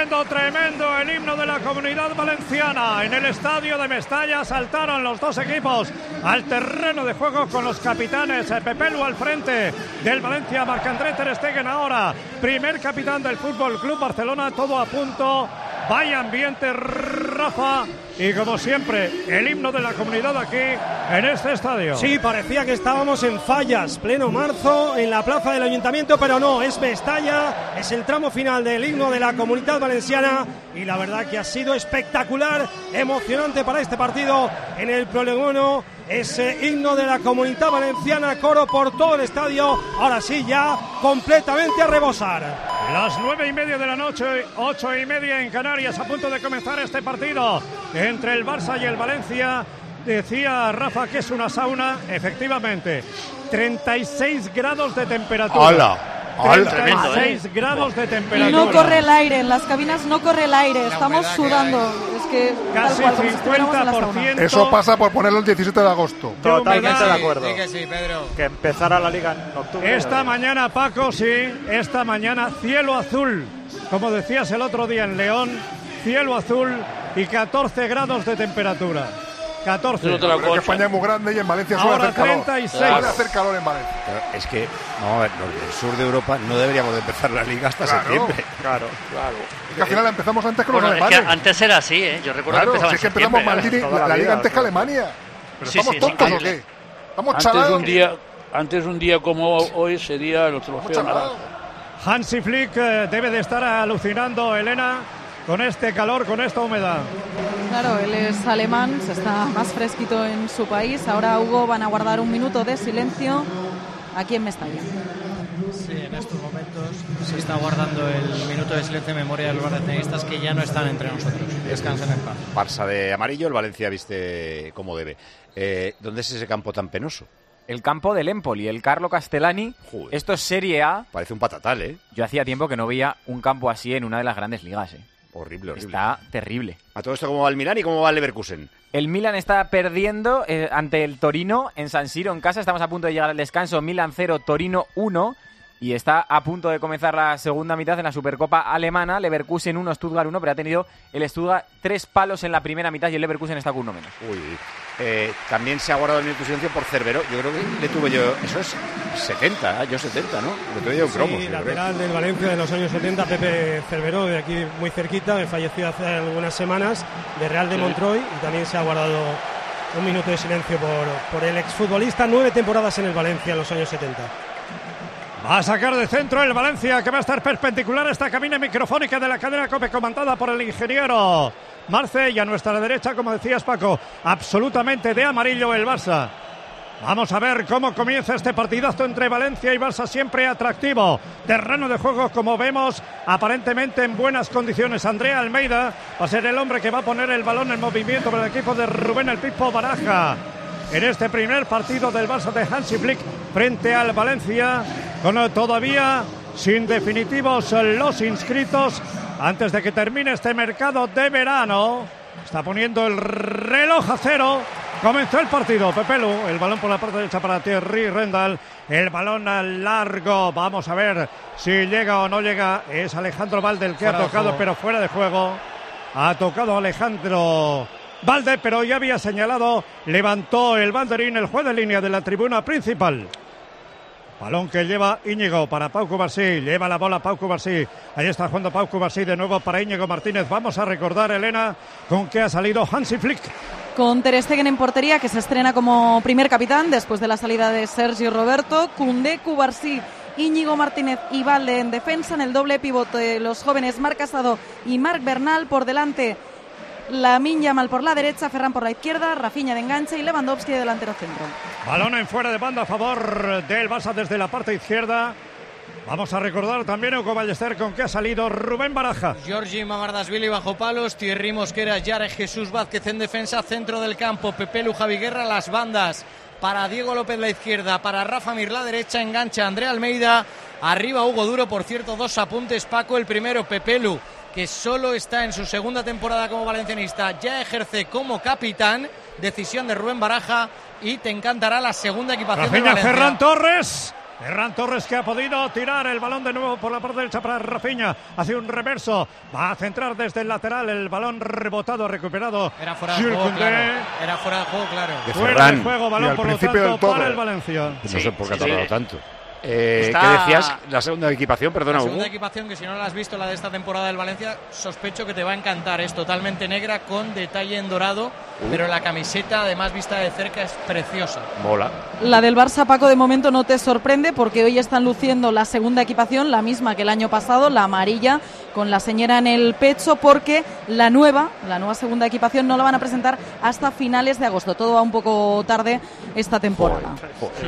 el himno de la Comunidad Valenciana. En el estadio de Mestalla saltaron los dos equipos al terreno de juego con los capitanes Pepelu al frente del Valencia, Marc-André ter Stegen ahora, primer capitán del Fútbol Club Barcelona, todo a punto. Vaya ambiente Rafa, y como siempre, el himno de la comunidad aquí en este estadio. Sí, parecía que estábamos en Fallas, pleno marzo, en la plaza del Ayuntamiento, pero no, es Mestalla, es el tramo final del himno de la Comunidad Valenciana, y la verdad que ha sido espectacular, emocionante para este partido en el Prolegóno. Ese himno de la Comunidad Valenciana, coro por todo el estadio, ahora sí ya completamente a rebosar. Las 9:30 de la noche, 8:30 en Canarias, a punto de comenzar este partido entre el Barça y el Valencia. Decía Rafa que es una sauna, efectivamente, 36 grados de temperatura. ¡Hala! 36 grados de temperatura. Y no corre el aire, en las cabinas no corre el aire, estamos sudando. Es que casi tal cual, 50%. Eso pasa por ponerlo el 17 de agosto. Totalmente de acuerdo. Sí, que sí, Pedro. Que empezara la liga en octubre. Esta mañana, Paco, sí, esta mañana cielo azul. Como decías el otro día en León, cielo azul y 14 grados de temperatura. 14. Creo que España es muy grande y en Valencia suele hacer calor. 36. Suele hacer calor en Valencia. Pero es que, vamos a ver, los del sur de Europa no deberíamos de empezar la liga hasta septiembre. Claro. Es que al final la empezamos antes que los Bueno, es alemanes. que antes era así, ¿eh? Yo recuerdo que empezaba si en es que empezamos septiembre. la liga antes que Alemania. ¿Pero Sí, estamos sí, tontos sí, o qué? ¿Estamos Antes chalados? un día como hoy sería el trofeo naranja. Hansi Flick debe de estar alucinando, Elena, con este calor, con esta humedad. Claro, él es alemán, se está más fresquito en su país. Ahora, Hugo, van a guardar un minuto de silencio aquí en Mestalla. Sí, en estos momentos se está guardando el minuto de silencio en memoria de los valencianistas que ya no están entre nosotros. Descansen en paz. Barça de amarillo, el Valencia viste como debe. ¿Dónde es ese campo tan penoso? El campo del Empoli, el Carlo Castellani. Joder. Esto es Serie A. Parece un patatal, ¿eh? Yo hacía tiempo que no veía un campo así en una de las grandes ligas, ¿eh? Horrible, horrible. Está terrible. ¿A todo esto cómo va el Milán y cómo va el Leverkusen? El Milan está perdiendo ante el Torino en San Siro, en casa. Estamos a punto de llegar al descanso. Milan 0, Torino 1. Y está a punto de comenzar la segunda mitad en la Supercopa alemana. Leverkusen 1, Stuttgart 1, pero ha tenido el Stuttgart 3 palos en la primera mitad y el Leverkusen está con uno menos. Uy. También se ha guardado el minuto de silencio por Cervero. Yo creo que le tuve yo... Eso es 70, yo 70, ¿no? Le tuve yo un cromo. Sí, lateral del Valencia de los años 70, Pepe Cerveró, de aquí muy cerquita, que falleció hace algunas semanas, de Real de Montreuil, y también se ha guardado un minuto de silencio por el exfutbolista. 9 temporadas en el Valencia en los años 70. Va a sacar de centro el Valencia, que va a estar perpendicular a esta cabina microfónica de la cadena COPE, comandada por el ingeniero Marce, y a nuestra derecha, como decías, Paco, absolutamente de amarillo el Barça. Vamos a ver cómo comienza este partidazo entre Valencia y Barça, siempre atractivo. Terreno de juego, como vemos, aparentemente en buenas condiciones. Andrea Almeida va a ser el hombre que va a poner el balón en movimiento para el equipo de Rubén el Pipo Baraja. En este primer partido del Barça de Hansi Flick frente al Valencia, con todavía sin definitivos los inscritos, antes de que termine este mercado de verano. Está poniendo el reloj a cero. Comenzó el partido, Pepelu, el balón por la parte derecha para Thierry Rendal, el balón al largo, vamos a ver si llega o no llega, es Alejandro Valde el que ha tocado, pero fuera de juego. Ha tocado Alejandro Valde, pero ya había señalado, levantó el banderín el juez de línea de la tribuna principal. Balón que lleva Íñigo para Pau Cubarsí, lleva la bola Pau Cubarsí, ahí está jugando Pau Cubarsí de nuevo para Íñigo Martínez. Vamos a recordar, Elena, con qué ha salido Hansi Flick. Con Ter Stegen en portería, que se estrena como primer capitán después de la salida de Sergi Roberto. Koundé, Cubarsí, Íñigo Martínez y Valde en defensa. En el doble pivote, los jóvenes Marc Casado y Marc Bernal. Por delante, Lamine Yamal por la derecha, Ferran por la izquierda, Rafinha de enganche y Lewandowski de delantero centro. Balón en fuera de banda a favor del Barça desde la parte izquierda. Vamos a recordar también, Hugo Ballester, con que ha salido Rubén Baraja. Giorgi Mamardashvili bajo palos, Thierry Mosquera, Yare Jesús Vázquez en defensa, centro del campo, Pepelu, Javi Guerra, las bandas. Para Diego López la izquierda, para Rafa Mir la derecha, engancha Andrea Almeida. Arriba Hugo Duro, por cierto, 2 apuntes, Paco. El primero, Pepelu, que solo está en su segunda temporada como valencianista, ya ejerce como capitán. Decisión de Rubén Baraja y te encantará la segunda equipación de Valencia. Ferran Torres. Ferran Torres, que ha podido tirar el balón de nuevo por la parte derecha para Rafinha. Hace un reverso. Va a centrar desde el lateral. El balón rebotado, recuperado. Era fuera de juego, claro. Era fuera de juego, claro. Fuera de juego, balón por lo tanto para el Valencia. No sé por qué ha tardado tanto. ¿Qué decías? La segunda equipación, perdona, La Hugo. segunda equipación, que si no la has visto, la de esta temporada del Valencia, sospecho que te va a encantar. Es totalmente negra con detalle en dorado, pero la camiseta, además vista de cerca, es preciosa. Mola. La del Barça, Paco, de momento no te sorprende porque hoy están luciendo la segunda equipación, la misma que el año pasado, la amarilla, con la señera en el pecho, porque la nueva segunda equipación no la van a presentar hasta finales de agosto. Todo va un poco tarde esta temporada.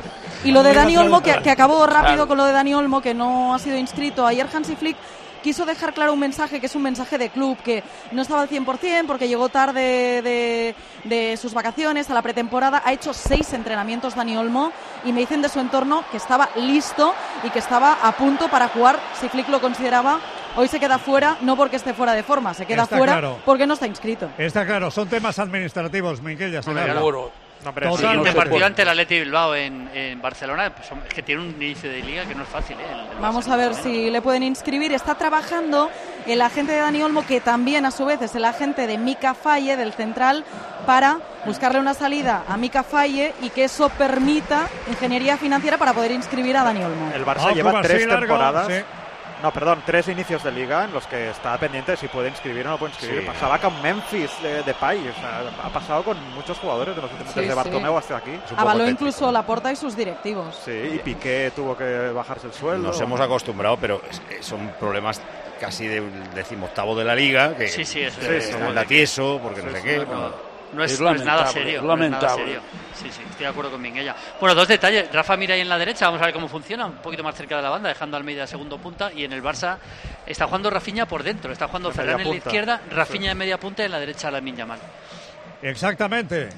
Y lo de Dani Olmo, que acabó rápido con lo de Dani Olmo, que no ha sido inscrito. Ayer Hansi Flick quiso dejar claro un mensaje que es un mensaje de club, que no estaba al 100% porque llegó tarde de sus vacaciones a la pretemporada. Ha hecho 6 entrenamientos Dani Olmo y me dicen de su entorno que estaba listo y que estaba a punto para jugar si Flick lo consideraba. Hoy se queda fuera, no porque esté fuera de forma, se queda fuera porque no está inscrito. Está claro, son temas administrativos, Miguel, ya Seguro. Sí, el partido ante el Athletic Bilbao en Barcelona, pues, es que tiene un inicio de liga que no es fácil. Vamos a ver si le pueden inscribir. Está trabajando el agente de Dani Olmo, que también a su vez es el agente de Mika Faye, del central, para buscarle una salida a Mika Faye y que eso permita ingeniería financiera para poder inscribir a Dani Olmo. El Barça lleva 3 temporadas. Sí. No, perdón, 3 inicios de liga en los que está pendiente de si puede inscribir o no puede inscribir. Sí. Pasaba con Memphis de Pay, o sea, ha pasado con muchos jugadores de los últimos desde Bartomeu hasta aquí. Avaló incluso Laporta y sus directivos. Sí, y Piqué tuvo que bajarse el sueldo. Nos hemos acostumbrado, pero son problemas casi del 18º de la liga, que son da tieso, porque no sé qué. No es nada serio. Lamentable. Sí, estoy de acuerdo con Minguella. Bueno, 2 detalles. Rafa mira ahí en la derecha, vamos a ver cómo funciona, un poquito más cerca de la banda, dejando a Almeida de segundo punta. Y en el Barça está jugando Rafinha por dentro, está jugando Ferran en la izquierda, Rafinha en media punta y en la derecha Lamine Yamal. Exactamente.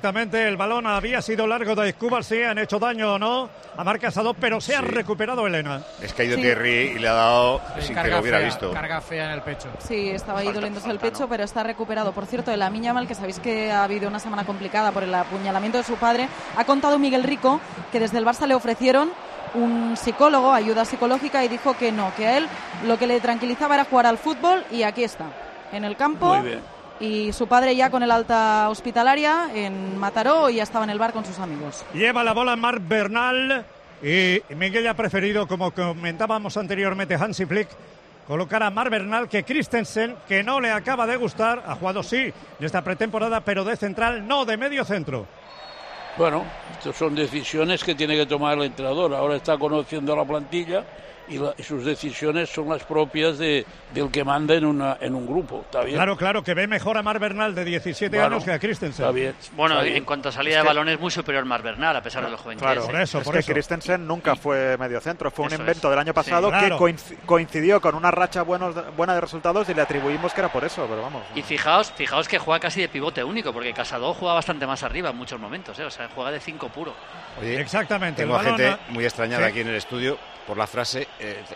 El balón había sido largo de Cubas, sí, han hecho daño o no a Marc Casado, pero se ha recuperado Elena. Es que ha ido Thierry y le ha dado sin que lo hubiera visto. Carga fea en el pecho. Sí, estaba ahí doliéndose el pecho, pero está recuperado. Por cierto, el Lamine Yamal, que sabéis que ha habido una semana complicada por el apuñalamiento de su padre, ha contado Miguel Rico que desde el Barça le ofrecieron un psicólogo, ayuda psicológica, y dijo que no, que a él lo que le tranquilizaba era jugar al fútbol, y aquí está, en el campo. Muy bien. Y su padre ya con el alta hospitalaria en Mataró, y ya estaba en el bar con sus amigos. Lleva la bola Marc Bernal y Miguel ha preferido, como comentábamos anteriormente, Hansi Flick, colocar a Marc Bernal que Christensen, que no le acaba de gustar. Ha jugado sí de esta pretemporada, pero de central, no de medio centro. Bueno, estas son decisiones que tiene que tomar el entrenador. Ahora está conociendo la plantilla y sus decisiones son las propias del que manda en un grupo. ¿Está bien? Claro, que ve mejor a Marc Bernal de 17 años que a Christensen. Está bien. Bueno, en cuanto a salida de balón es muy superior Marc Bernal, a pesar de los jóvenes. Claro, por eso. Christensen nunca fue medio centro, fue un invento del año pasado que coincidió con una racha buena de resultados y le atribuimos que era por eso, pero vamos. Y fijaos que juega casi de pivote único, porque Casado juega bastante más arriba en muchos momentos, o sea, juega de 5 puro. Oye, exactamente. Tengo gente muy extrañada aquí en el estudio por la frase,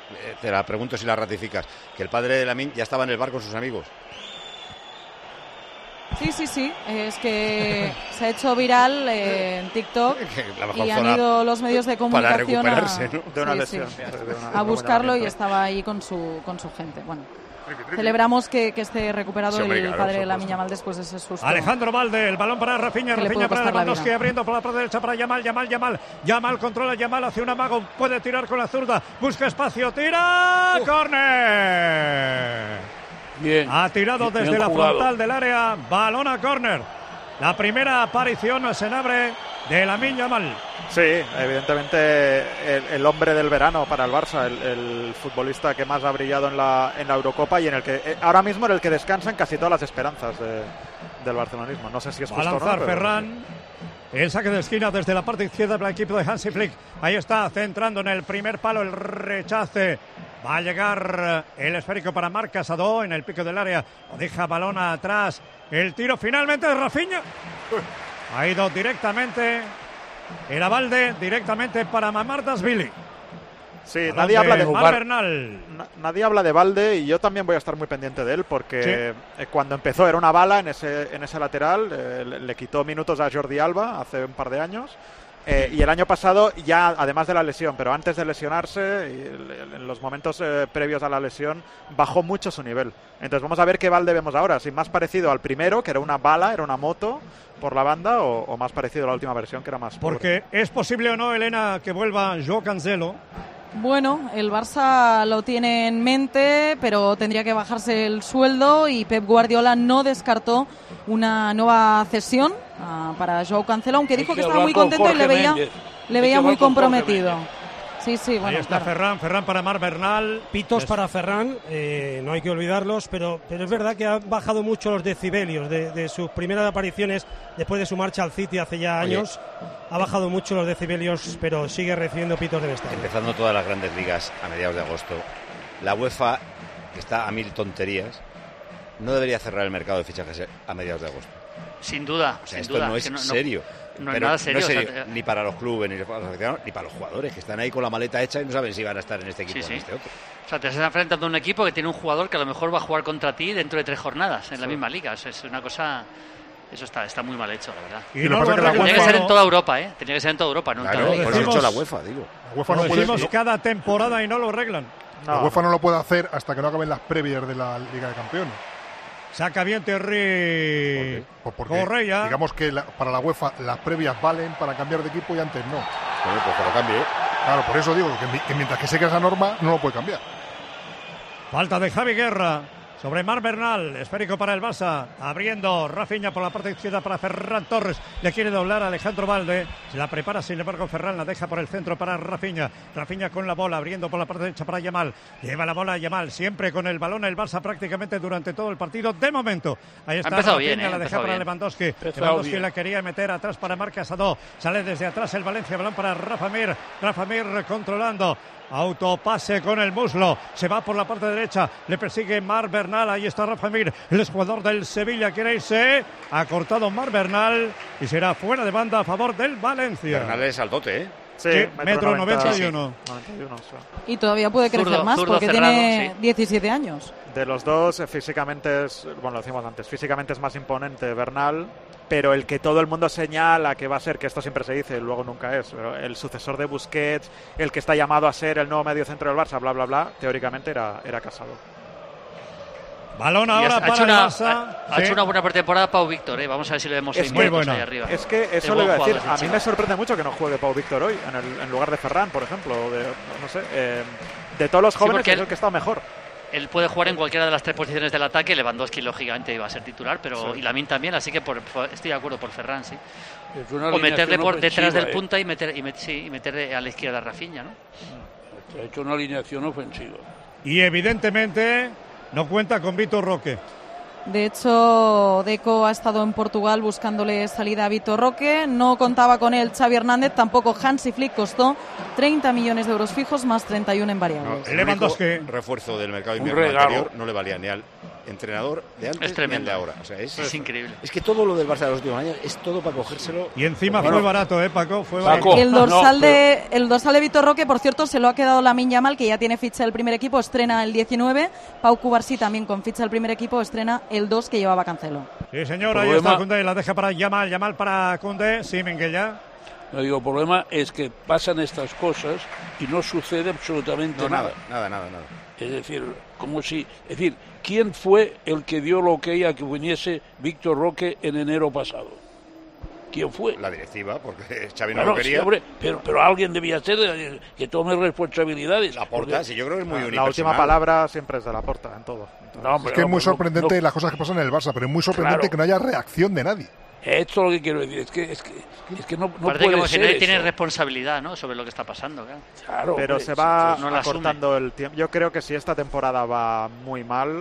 te la pregunto si la ratificas, que el padre de Lamine ya estaba en el bar con sus amigos. Sí, es que se ha hecho viral en TikTok y han ido los medios de comunicación para recuperarse, ¿no? De una lesión, a buscarlo, y estaba ahí con su gente. Bueno, celebramos que esté recuperado el padre de Lamine Yamal después de ese susto. Alejandro Valde, el balón para Rafinha para Lewandowski, abriendo por la parte derecha para Yamal controla, Yamal hacia un amago, puede tirar con la zurda, busca espacio, tira, córner. Bien. Ha tirado desde la frontal del área, balón a córner. La primera aparición se abre de Lamine Yamal. Sí, evidentemente el hombre del verano para el Barça, el futbolista que más ha brillado en la Eurocopa y en el que ahora mismo en el que descansan casi todas las esperanzas del barcelonismo. No sé si es justo o no. Ferran. El saque de esquina desde la parte izquierda del equipo de Hansi Flick. Ahí está, centrando en el primer palo, el rechace. Va a llegar el esférico para Marc Casado en el pico del área. Lo deja balón atrás. El tiro finalmente de Rafinha. Ha ido directamente el Avalde, directamente para Mamardashvili. Sí, nadie habla de Bernal. Nadie habla de Valde, y yo también voy a estar muy pendiente de él, porque cuando empezó era una bala en ese lateral, le quitó minutos a Jordi Alba hace un par de años, Y el año pasado, ya además de la lesión, pero antes de lesionarse, en los momentos previos a la lesión, bajó mucho su nivel. Entonces vamos a ver qué Valde vemos ahora, si más parecido al primero, que era una bala, era una moto por la banda, o más parecido a la última versión, que era más Porque ¿es posible o no, Elena, que vuelva Joao Cancelo? Bueno, el Barça lo tiene en mente, pero tendría que bajarse el sueldo y Pep Guardiola no descartó una nueva cesión para Joao Cancelo, aunque dijo que estaba muy contento y le veía muy comprometido. Sí, bueno, ahí está claro. Ferran para Marc Bernal. Pitos para Ferran, no hay que olvidarlos, pero es verdad que han bajado mucho los decibelios de sus primeras apariciones después de su marcha al City hace ya años. Ha bajado mucho los decibelios, pero sigue recibiendo pitos de Mestalla. Empezando todas las grandes ligas a mediados de agosto, la UEFA, que está a mil tonterías, no debería cerrar el mercado de fichajes a mediados de agosto. Sin duda, o sea, sin esto duda. no es serio. No es nada serio. No es serio, ni para los clubes, ni para los aficionados, ni para los jugadores, que están ahí con la maleta hecha y no saben si van a estar en este equipo o en este otro. O sea, te estás enfrentando a un equipo que tiene un jugador que a lo mejor va a jugar contra ti dentro de 3 jornadas en la misma liga. O sea, es una cosa... Eso está muy mal hecho, la verdad. Y tenía que ser en toda Europa, ¿eh? Tenía que ser en toda Europa, no en cada liga. Por eso ha hecho la UEFA, digo. La UEFA lo no puede, decimos cada temporada y no lo arreglan. La UEFA no lo puede hacer hasta que no acaben las previas de la Liga de Campeones. Saca bien Terry Correia. Digamos que para la UEFA las previas valen para cambiar de equipo y antes no. Bueno, pues que lo cambie. Claro, por eso digo que mientras que siga esa norma no lo puede cambiar. Falta de Javi Guerra sobre Marc Bernal, esférico para el Barça, abriendo Rafinha por la parte izquierda para Ferran Torres, le quiere doblar a Alejandro Valde, se la prepara, sin embargo Ferran la deja por el centro para Rafinha con la bola, abriendo por la parte derecha para Yamal, lleva la bola a Yamal, siempre con el balón el Barça prácticamente durante todo el partido, de momento, ahí está Rafinha, bien, la deja para Lewandowski, la quería meter atrás para Marc Casado, sale desde atrás el Valencia, balón para Rafa Mir controlando, autopase con el muslo, se va por la parte derecha, le persigue Marc Bernal, ahí está Rafa Mir, el jugador del Sevilla quiere irse, ha cortado Marc Bernal y será fuera de banda a favor del Valencia. Bernal es altote, ¿eh? Sí, metro 91. Y todavía puede crecer más porque cerrado, tiene 17 años. De los dos, físicamente lo decimos antes, físicamente es más imponente Bernal, pero el que todo el mundo señala que va a ser, que esto siempre se dice, luego nunca es, pero el sucesor de Busquets, el que está llamado a ser el nuevo mediocentro del Barça, bla, bla, bla, teóricamente era Casado. Balón ahora para el Barça. Ha hecho una buena pretemporada Pau Víctor, vamos a ver si le vemos 6 minutos ahí arriba. Es que eso le iba a decir, a mí me sorprende mucho que no juegue Pau Víctor hoy, en lugar de Ferran, por ejemplo, de todos los jóvenes es el que está mejor. Él puede jugar en cualquiera de las 3 posiciones del ataque. Lewandowski lógicamente iba a ser titular, pero y Lamine también, así que estoy de acuerdo por Ferran, sí. O meterle por detrás del punta y meter a la izquierda a Rafinha, ¿no? Ha hecho una alineación ofensiva. Y evidentemente no cuenta con Vitor Roque. De hecho, Deco ha estado en Portugal buscándole salida a Vitor Roque. No contaba con él Xavi Hernández, tampoco Hansi Flick. Costó 30 millones de euros fijos más 31 en variables. El único refuerzo del mercado invierno anterior no le valía ni al entrenador de antes ni al de ahora. O sea, es increíble. Es que todo lo del Barça de los últimos años es todo para cogérselo. Y encima fue barato, Paco. Fue barato. El dorsal de Vitor Roque, por cierto, se lo ha quedado Lamine Yamal, que ya tiene ficha del primer equipo, estrena el 19. Pau Cubarsí también con ficha del primer equipo, estrena el 2 que llevaba Cancelo. Sí, señor, ahí está Koundé, la deja para Yamal para Koundé. Sí, Miguel, ya. No digo, el problema es que pasan estas cosas y no sucede absolutamente nada. Nada. Es decir, ¿quién fue el que dio lo que a que viniese Víctor Roque en enero pasado? ¿Quién fue? La directiva, porque Xavi no lo quería. Sí, hombre, pero alguien debía ser que tome responsabilidades. Laporta, sí, yo creo que es muy unipersonal. La última palabra siempre es de Laporta, en todo. Es que es muy sorprendente las cosas que pasan en el Barça, pero es muy sorprendente que no haya reacción de nadie. Esto es lo que quiero decir, es que no parece puede como ser si nadie eso. Tiene responsabilidad, ¿no?, sobre lo que está pasando. Claro, pero hombre, se va no acortando el tiempo. Yo creo que si esta temporada va muy mal,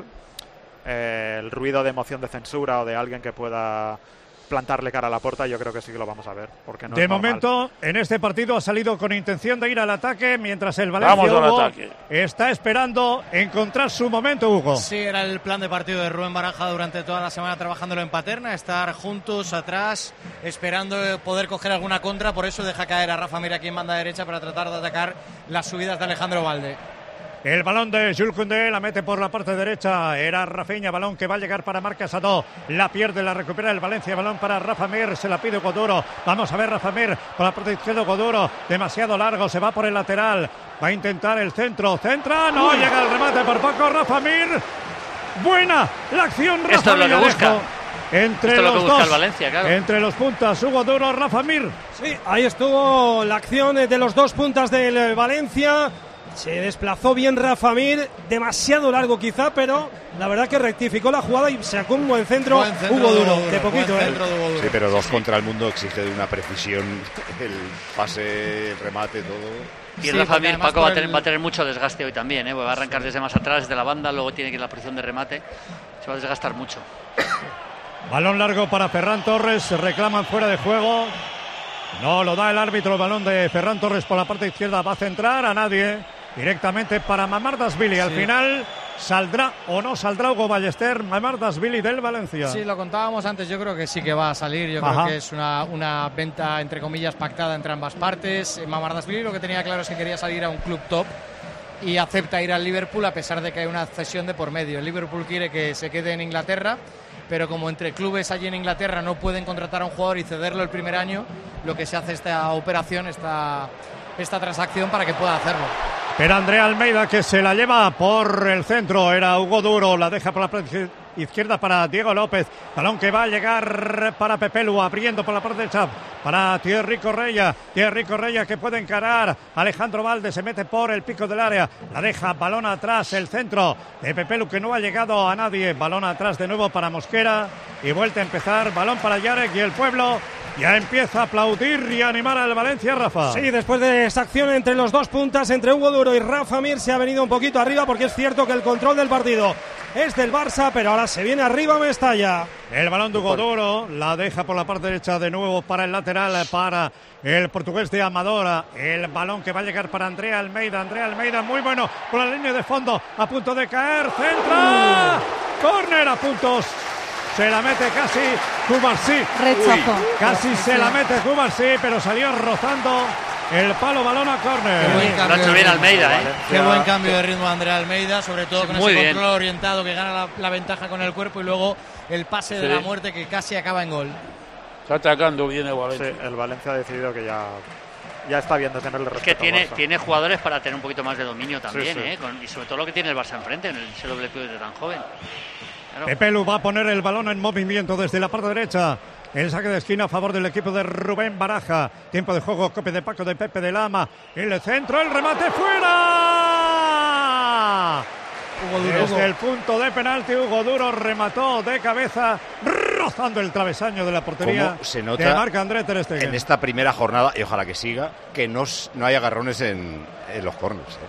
el ruido de moción de censura o de alguien que pueda plantarle cara a la puerta, yo creo que sí que lo vamos a ver. Porque no de momento, en este partido ha salido con intención de ir al ataque, mientras el Valencia está esperando encontrar su momento, Hugo. Sí, era el plan de partido de Rubén Baraja durante toda la semana trabajándolo en Paterna, estar juntos atrás, esperando poder coger alguna contra, por eso deja caer a Rafa Mir aquí en banda derecha para tratar de atacar las subidas de Alejandro Valde. El balón de Jules Koundé, la mete por la parte derecha. Era Rafinha, balón que va a llegar para Marc Casado. La pierde, la recupera el Valencia. Balón para Rafa Mir, se la pide Goduro. Vamos a ver Rafa Mir por la parte izquierda. Goduro, demasiado largo, se va por el lateral. Va a intentar el centro. Centra, no llega el remate por poco. Rafa Mir. Buena la acción. Rafa Esto es lo que busca. Entre Esto es lo los que busca dos, el Valencia, claro. entre los puntas, Hugo Duro, Rafa Mir. Sí, ahí estuvo la acción de los dos puntas del Valencia. Se desplazó bien Rafa Mir, demasiado largo quizá, pero la verdad que rectificó la jugada y sacó un buen centro, Hugo Duro, de poquito. Sí, pero 2 contra el mundo exige de una precisión, el pase, el remate, todo. Y Rafa Mir, Paco, va a tener mucho desgaste hoy también, va a arrancar desde más atrás, desde la banda, luego tiene que ir a la posición de remate, se va a desgastar mucho. Balón largo para Ferran Torres, reclaman fuera de juego. No lo da el árbitro, el balón de Ferran Torres por la parte izquierda, va a centrar a nadie. Directamente para Mamardashvili. Al final saldrá o no saldrá Hugo Ballester, Mamardashvili del Valencia. Sí, lo contábamos antes, yo creo que sí que va a salir. Yo creo que es una venta, entre comillas, pactada entre ambas partes. Mamardashvili lo que tenía claro es que quería salir a un club top y acepta ir al Liverpool a pesar de que hay una cesión de por medio. El Liverpool quiere que se quede en Inglaterra, pero como entre clubes allí en Inglaterra no pueden contratar a un jugador y cederlo el primer año, lo que se hace esta operación, esta transacción para que pueda hacerlo. Pero Andrea Almeida, que se la lleva por el centro, era Hugo Duro, la deja por la parte izquierda para Diego López, balón que va a llegar para Pepelu, abriendo por la parte derecha para Thierry Correia que puede encarar, Alejandro Valde se mete por el pico del área, la deja, balón atrás, el centro de Pepelu que no ha llegado a nadie, balón atrás de nuevo para Mosquera y vuelta a empezar, balón para Yarek y el pueblo ya empieza a aplaudir y a animar al Valencia, Rafa. Sí, después de esa acción entre los dos puntas, entre Hugo Duro y Rafa Mir, se ha venido un poquito arriba porque es cierto que el control del partido es del Barça, pero ahora se viene arriba Mestalla. El balón de Hugo Duro, la deja por la parte derecha de nuevo para el lateral, para el portugués de Amadora. El balón que va a llegar para Andrea Almeida, muy bueno por la línea de fondo, a punto de caer, centra, córner a puntos. Se la mete casi Cubarsí. Rechazo. Casi se la mete Cubarsí, pero salió rozando el palo, balón a córner. Lo ha hecho bien Almeida, Qué buen cambio de ritmo de Andrea Almeida, sobre todo con ese control orientado que gana la ventaja con el cuerpo y luego el pase de la muerte que casi acaba en gol. Está atacando bien el Valencia. Sí, el Valencia ha decidido que ya está bien de tenerle respeto. Que tiene jugadores para tener un poquito más de dominio también, sí. Y sobre todo lo que tiene el Barça enfrente, en ese doble pivote tan joven. Pepelu va a poner el balón en movimiento desde la parte derecha. El saque de esquina a favor del equipo de Rubén Baraja. Tiempo de juego, copia de Paco de Pepe de Lama. El centro, el remate fuera. Desde el punto de penalti, Hugo Duro remató de cabeza, rozando el travesaño de la portería. ¿Cómo se nota de Marc-André ter Stegen en esta primera jornada, y ojalá que siga, que no hay agarrones en los córners?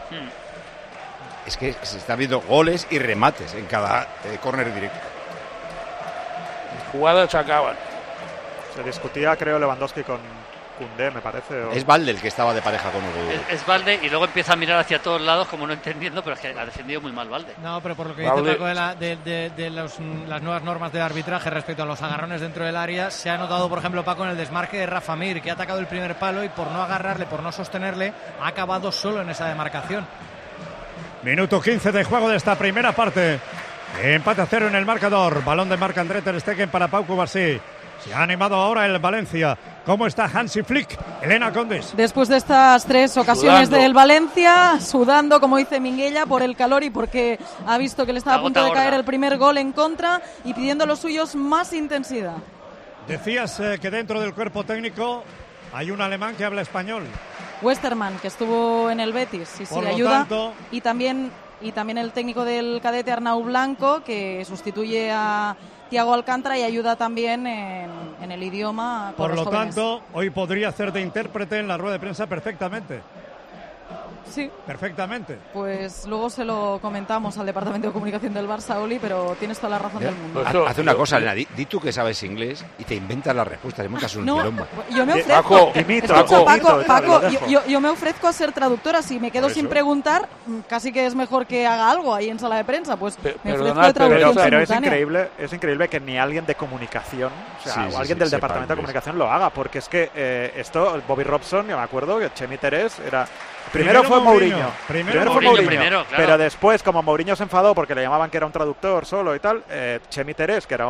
Es que se están viendo goles y remates en cada córner directo. Jugadas se acaban. Se discutía, creo, Lewandowski con Koundé, me parece. Es Valde el que estaba de pareja con Hugo Duro. Es Valde y luego empieza a mirar hacia todos lados como no entendiendo, pero es que ha defendido muy mal Valde. No, pero por lo que dice Paco de las nuevas normas de arbitraje respecto a los agarrones dentro del área, se ha notado, por ejemplo, Paco, en el desmarque de Rafa Mir, que ha atacado el primer palo y por no agarrarle, por no sostenerle, ha acabado solo en esa demarcación. Minuto 15 de juego de esta primera parte. Empate a 0 en el marcador. Balón de Marc-André ter Stegen para Pau Cubarsí. Se ha animado ahora el Valencia. ¿Cómo está Hansi Flick? Elena Condes. Después de estas 3 ocasiones del Valencia, sudando, como dice Minguella, por el calor y porque ha visto que le estaba a punto de caer el primer gol en contra y pidiendo a los suyos más intensidad. Decías que dentro del cuerpo técnico hay un alemán que habla español. Westermann, que estuvo en el Betis, sí, ayuda. Y también el técnico del cadete Arnau Blanco, que sustituye a Thiago Alcántara y ayuda también en el idioma. Por lo tanto, hoy podría hacer de intérprete en la rueda de prensa perfectamente. Sí. Perfectamente. Pues luego se lo comentamos al Departamento de Comunicación del Barça, Oli, pero tienes toda la razón del mundo. Haz una cosa, Elena, di tú que sabes inglés y te inventas las respuestas, montas un quilombo. Yo me ofrezco. Paco, yo me ofrezco a ser traductora. Si me quedo sin preguntar, casi que es mejor que haga algo ahí en sala de prensa. Pues me ofrezco de traducción pero es increíble que ni alguien de comunicación, o alguien del Departamento de Comunicación lo haga, porque es que esto, Bobby Robson, yo me acuerdo que Chemi Terés era... Primero fue Mourinho. Primero fue Mourinho. Claro. Pero después, como Mourinho se enfadó porque le llamaban que era un traductor solo y tal, Chemi Terés, que era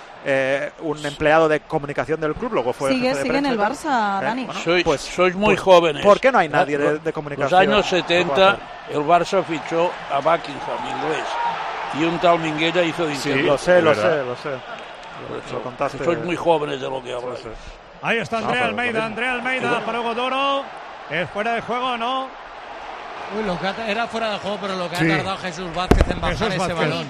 un empleado de comunicación del club, luego fue Sigue en el Barça, Dani. Bueno, sois muy jóvenes. ¿Por qué no hay nadie de comunicación? Los años 70 el Barça fichó a Buckingham, inglés, y un tal Minguella hizo de interior. Sí, lo sé. Lo contaste. Sois muy jóvenes de lo que habláis. Ahí está Andrea Almeida para Hugo Duro. ¿Es fuera de juego o no? Era fuera de juego, pero lo que ha tardado Jesús Vázquez en bajar ese balón.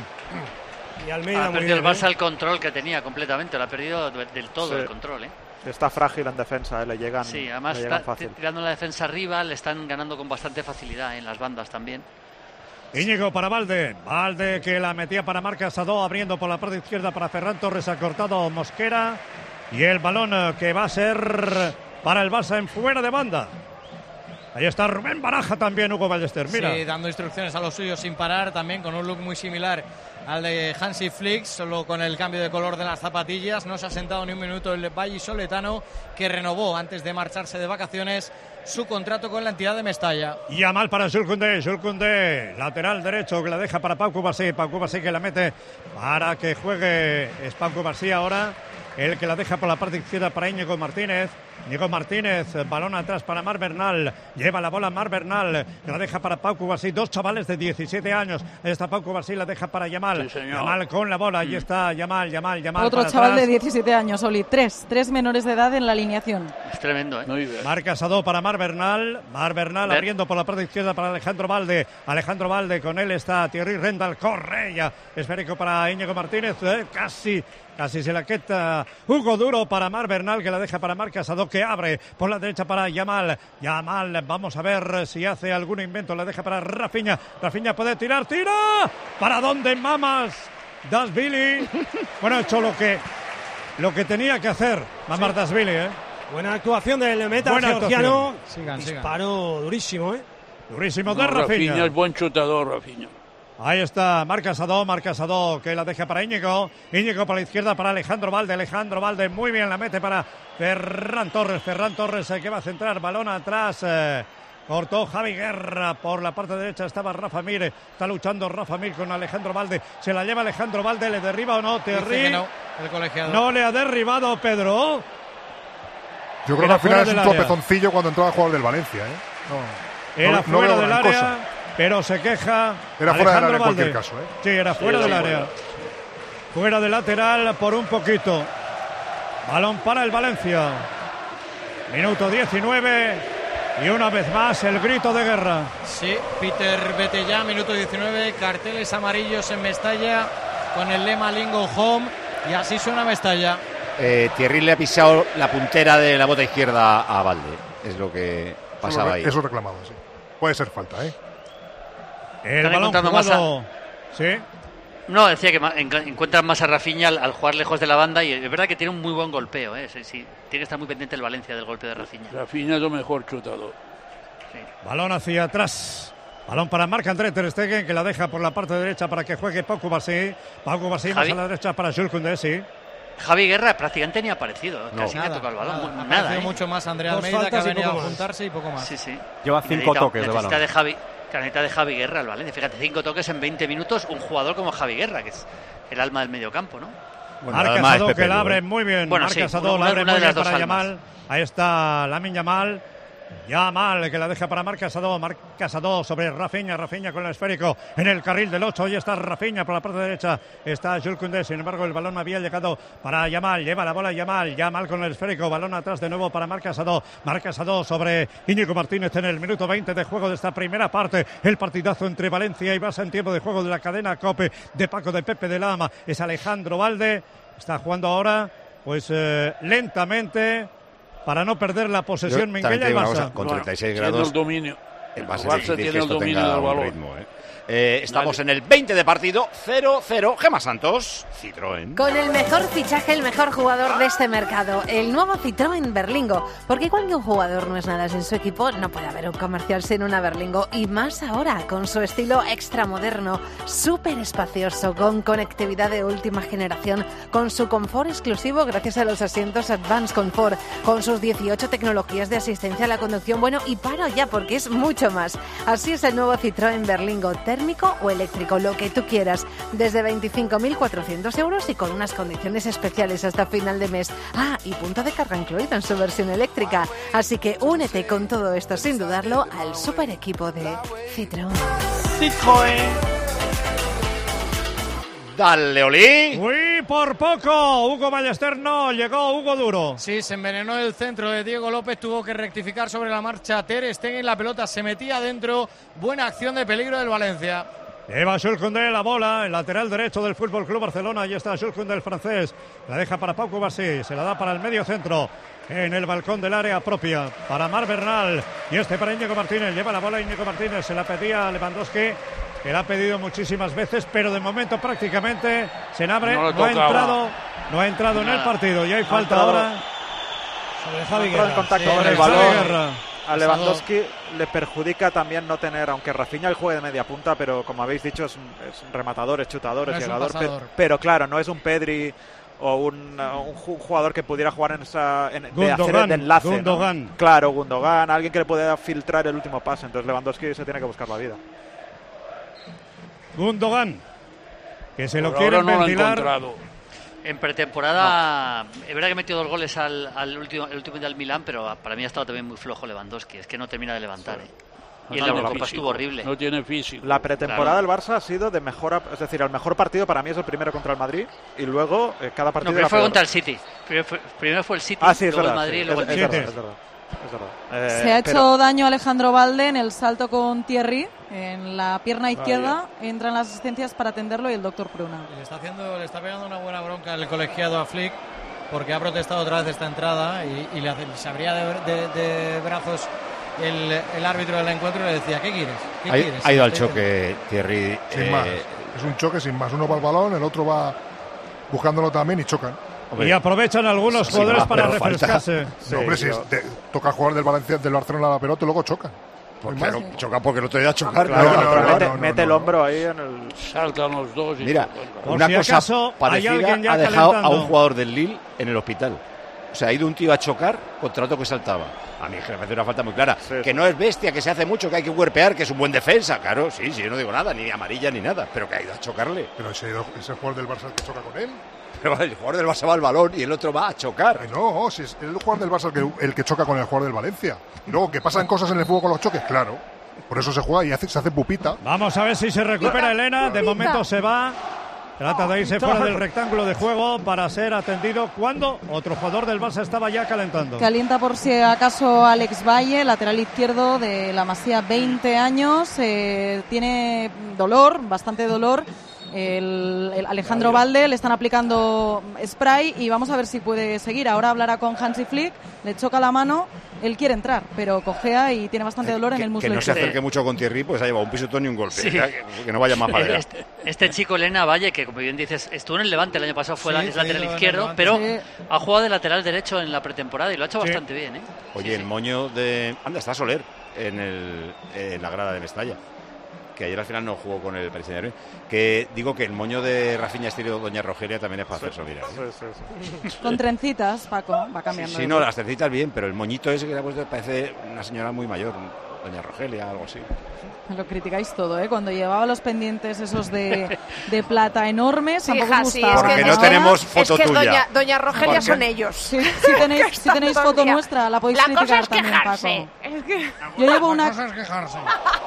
Y Almeida ha perdido el Barça el control que tenía completamente, lo ha perdido del todo el control. Está frágil en defensa, le llegan. Sí, además está tirando la defensa arriba, le están ganando con bastante facilidad en las bandas también. Íñigo para Valde que la metía para Marc Assadó, abriendo por la parte izquierda para Ferran Torres, ha cortado Mosquera, y el balón que va a ser para el Barça en fuera de banda. Ahí está Rubén Baraja también, Hugo Ballester, mira. Sí, dando instrucciones a los suyos sin parar, también con un look muy similar al de Hansi Flick, solo con el cambio de color de las zapatillas. No se ha sentado ni un minuto el vallisoletano, que renovó antes de marcharse de vacaciones su contrato con la entidad de Mestalla. Y a mal para Jules Koundé, lateral derecho, que la deja para Pau Cubarsí que la mete para que juegue. Es Pau Cubarsí ahora el que la deja por la parte izquierda para Íñigo Martínez, balón atrás para Marc Bernal, lleva la bola Marc Bernal, la deja para Pau Cubarsí, dos chavales de 17 años, ahí está Pau Cubarsí, la deja para Yamal, Yamal con la bola, ahí está Yamal. Otro chaval atrás de 17 años, Oli, tres menores de edad en la alineación. Es tremendo, Marc Assadó para Marc Bernal, abriendo por la parte izquierda para Alejandro Valde, con él está Thierry Rendal, Correa, esférico para Íñigo Martínez, Casi se la quita Hugo Duro para Marc Bernal, que la deja para Marc Assadó, que abre por la derecha para Yamal, vamos a ver si hace algún invento, la deja para Rafinha puede tirar, ¡tira! ¿Para dónde, mamas? Dasvili. Bueno, ha hecho lo que tenía que hacer Mamar Dasvili, Buena actuación del meta georgiano. Disparo durísimo, Durísimo de Rafinha. Es buen chutador, Rafinha. Ahí está Marc Assadó, que la deja para Íñigo para la izquierda para Alejandro Valde, muy bien, la mete para Ferran Torres, que va a centrar, balón atrás, cortó Javi Guerra, por la parte derecha estaba Rafa Mir, está luchando Rafa Mir con Alejandro Valde, se la lleva Alejandro Valde, ¿le derriba o no? Thierry, el colegiado. No le ha derribado Pedro. Yo creo que al final es un tropezoncillo cuando entraba a jugar del Valencia, Era fuera del área. Pero se queja. Era fuera del área en cualquier caso, Sí, era fuera del área. Fuera del lateral por un poquito. Balón para el Valencia. Minuto 19. Y una vez más el grito de guerra. Sí, Peter, vete ya, minuto 19. Carteles amarillos en Mestalla con el lema Lingo Home. Y así suena Mestalla. Thierry le ha pisado la puntera de la bota izquierda a Valde. Es lo que pasaba ahí. Eso reclamado, sí. Puede ser falta, El balón jugado. ¿Sí? No, decía que encuentran más a Rafinha al jugar lejos de la banda, y es verdad que tiene un muy buen golpeo, Sí, tiene que estar muy pendiente el Valencia del golpe de Rafinha. Rafinha es lo mejor chutador. Sí. Balón hacia atrás. Balón para Marc-André ter Stegen, que la deja por la parte derecha para que juegue Pau Cubarsí más a la derecha para Jules Koundé, sí. Javi Guerra prácticamente ni ha aparecido, casi nada, ha tocado el balón. Ha nada, mucho más Andrea Almeida, que ha venido a juntarse y poco más. Sí. Lleva 5 toques de balón. Caneta de Javi Guerra el Valencia. Fíjate, 5 toques en 20 minutos. Un jugador como Javi Guerra, que es el alma del mediocampo, ¿no? Marc Assadó, que la abre muy bien. Marc Assadó la abre muy bien para Yamal. Ahí está Lamine Yamal. Yamal, que la deja para Marc Assadó sobre Rafinha con el esférico en el carril del 8. Ahí está Rafinha por la parte derecha. Está Jules Koundé. Sin embargo, el balón había llegado para Yamal. Lleva la bola Yamal con el esférico. Balón atrás de nuevo para Marc Assadó sobre Íñigo Martínez en el minuto 20 de juego de esta primera parte. El partidazo entre Valencia y Barça en tiempo de juego de la cadena COPE de Paco de Pepe de Lama. Es Alejandro Valde. Está jugando ahora, pues lentamente, para no perder la posesión Minguella y Barça. Con 36 grados. El dominio. El Barça tiene el dominio del balón. Estamos en el 20 de partido, 0-0. Gemma Santos, Citroën. Con el mejor fichaje, el mejor jugador de este mercado, el nuevo Citroën Berlingo. Porque igual que un jugador no es nada sin su equipo, no puede haber un comercial sin una Berlingo. Y más ahora, con su estilo extramoderno, súper espacioso, con conectividad de última generación, con su confort exclusivo gracias a los asientos Advanced Comfort, con sus 18 tecnologías de asistencia a la conducción. Bueno, y paro ya porque es mucho más. Así es el nuevo Citroën Berlingo, térmico o eléctrico, lo que tú quieras, desde 25.400 euros y con unas condiciones especiales hasta final de mes. Ah, y punto de carga incluido en su versión eléctrica. Así que únete con todo esto sin dudarlo al super equipo de Citroën. Dale, Oli. Uy, por poco. Hugo Ballester no, llegó Hugo Duro. Sí, se envenenó el centro de Diego López, tuvo que rectificar sobre la marcha Ter Stegen, la pelota se metía adentro, buena acción de peligro del Valencia. Lleva Jules Koundé la bola, el lateral derecho del Fútbol Club Barcelona. Ahí está Jules Koundé, el francés. La deja para Pau Cubarsí, se la da para el medio centro. En el balcón del área propia para Marc Bernal. Y para Íñigo Martínez. Lleva la bola Íñigo Martínez, se la pedía a Lewandowski, que la ha pedido muchísimas veces, pero de momento prácticamente Senabre no ha entrado en el partido. Y hay falta ahora sobre Javi Guerra. En contacto con el balón. A Lewandowski le perjudica también no tener, aunque Rafinha juegue de media punta, pero como habéis dicho es un rematador, es chutador, es llegador, pero claro, no es un Pedri o un jugador que pudiera jugar en esa de hacer de enlace. Gundogan. ¿No? Claro, Gundogan, alguien que le pueda filtrar el último pase. Entonces Lewandowski se tiene que buscar la vida. Gundogan, que se lo quieren ventilar. En pretemporada, es verdad que metió 2 goles el último del Milán, pero para mí ha estado también muy flojo Lewandowski. Es que no termina de levantar. Y en la Eurocopa estuvo horrible. No tiene físico. La pretemporada del Barça ha sido de mejor, es decir, el mejor partido para mí es el primero contra el Madrid y luego cada partido. No, primero fue contra el City. Primero fue el City, luego el Madrid y luego el City. Es verdad. Se ha hecho daño Alejandro Balde en el salto con Thierry en la pierna izquierda. Entran las asistencias para atenderlo y el doctor Pruna. Le está pegando una buena bronca el colegiado a Flick porque ha protestado otra vez esta entrada y se abría de brazos el árbitro del encuentro y le decía, ¿qué quieres? Ha ido al choque Thierry. Sin más. Es un choque sin más. Uno va al balón, el otro va buscándolo también y chocan. Y aprovechan algunos jugadores para refrescarse. No, hombre, si toca jugar del Barcelona a la pelota y luego chocan. Claro, choca porque no te da a chocar. Mete el hombro ahí en el... Saltan los dos. Mira, una cosa parecida ha dejado a un jugador del Lille en el hospital. O sea, ha ido un tío a chocar contra otro que saltaba. A mí me parece una falta muy clara. Que no es bestia, que se hace mucho, que hay que huerpear, que es un buen defensa. Claro, sí, yo no digo nada, ni amarilla ni nada. Pero que ha ido a chocarle. Pero ese jugador del Barça que choca con él. Pero el jugador del Barça va al balón y el otro va a chocar. No, si es el jugador del Barça el que choca con el jugador del Valencia. Y luego, que pasan cosas en el fútbol con los choques, claro. Por eso se juega y se hace pupita. Vamos a ver si se recupera Elena. De momento se va. Trata de irse fuera del rectángulo de juego para ser atendido cuando otro jugador del Barça estaba ya calentando. Calienta por si acaso Alex Valle, lateral izquierdo de la Masía, 20 años. Tiene dolor, bastante dolor. El Alejandro Balde le están aplicando spray y vamos a ver si puede seguir. Ahora hablará con Hansi Flick, le choca la mano, él quiere entrar, pero cojea y tiene bastante dolor en el muslo. Que no se acerque mucho con Thierry, pues ha llevado un pisotón y un golpe. Sí. Que no vaya más para allá. Este chico, Elena Valle, que como bien dices, estuvo en el Levante el año pasado, fue lateral izquierdo, pero ha jugado de lateral derecho en la pretemporada y lo ha hecho bastante bien. Oye, el moño de... Anda, está Soler en la grada de Mestalla, que ayer al final no jugó con el Paris Saint-Germain, que digo que el moño de Rafinha estilo Doña Rogelia también es para hacerse mirar. Con trencitas, Paco, va cambiando. Sí, no, las trencitas bien, pero el moñito ese que le ha puesto parece una señora muy mayor, Doña Rogelia, algo así. Lo criticáis todo, ¿eh? Cuando llevaba los pendientes esos de plata enormes, sí, tampoco os gustaba. Porque no tenemos foto tuya. Doña Rogelia son ellos. Sí, si tenéis foto nuestra, la podéis criticar también, Paco. Es que... Yo llevo una... cosa es quejarse.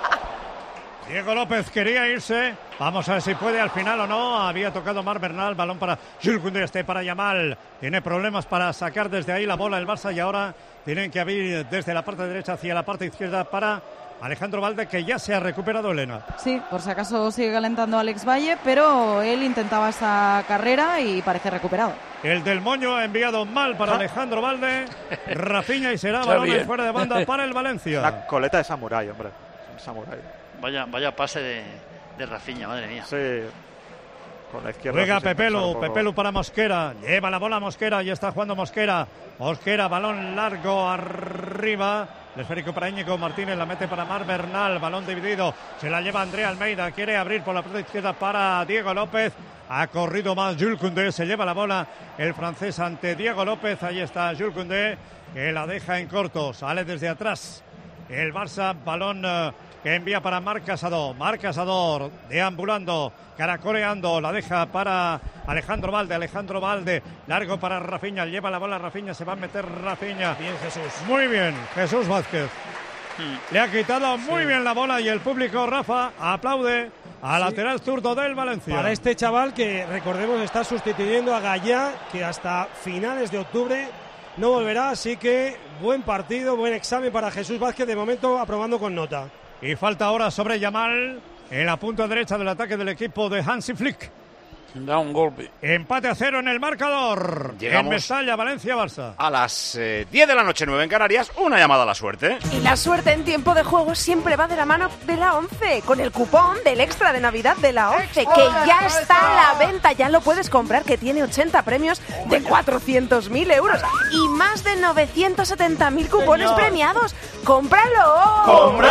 Diego López quería irse. Vamos a ver si puede al final o no. Había tocado Marc Bernal. Balón para Jules Koundé, para Yamal. Tiene problemas para sacar desde ahí la bola el Barça y ahora tienen que abrir desde la parte derecha hacia la parte izquierda para Alejandro Balde, que ya se ha recuperado, Elena. Sí, por si acaso sigue calentando Alex Valle, pero él intentaba esa carrera y parece recuperado. El del moño ha enviado mal para Alejandro Balde. Rafinha y será balón fuera de banda para el Valencia. La coleta de samurái, hombre. Samurái. Vaya pase de de Rafinha, madre mía. Sí. Con la izquierda. Juega sí se Pepelu, poco. Pepelu para Mosquera, lleva la bola Mosquera y está jugando Mosquera. Mosquera, balón largo arriba. El esférico para Íñigo Martínez, la mete para Mar Bernal, balón dividido, se la lleva Andrea Almeida, quiere abrir por la parte izquierda para Diego López, ha corrido más Jules Koundé, se lleva la bola el francés ante Diego López, ahí está Jules Koundé, que la deja en corto, sale desde atrás el Barça, balón que envía para Marc Casador, deambulando, caracoleando, la deja para Alejandro Valde, largo para Rafinha, lleva la bola Rafinha, se va a meter Rafinha. Bien, Jesús. Muy bien, Jesús Vázquez. Le ha quitado muy bien la bola y el público, Rafa, aplaude al lateral zurdo del Valencia. Para este chaval que, recordemos, está sustituyendo a Gallá, que hasta finales de octubre no volverá, así que buen partido, buen examen para Jesús Vázquez, de momento aprobando con nota. Y falta ahora sobre Yamal en la punta derecha del ataque del equipo de Hansi Flick. Da un golpe. Empate a 0 en el marcador. Llegamos en Mestalla, Valencia-Barça. A las 10 de la noche, 9 en Canarias, una llamada a la suerte. Y la suerte en tiempo de juego siempre va de la mano de la 11, con el cupón del extra de Navidad de la 11, que ya está a la venta, ya lo puedes comprar, que tiene 80 premios de 400.000 euros y más de 970.000 cupones premiados. ¡Cómpralo!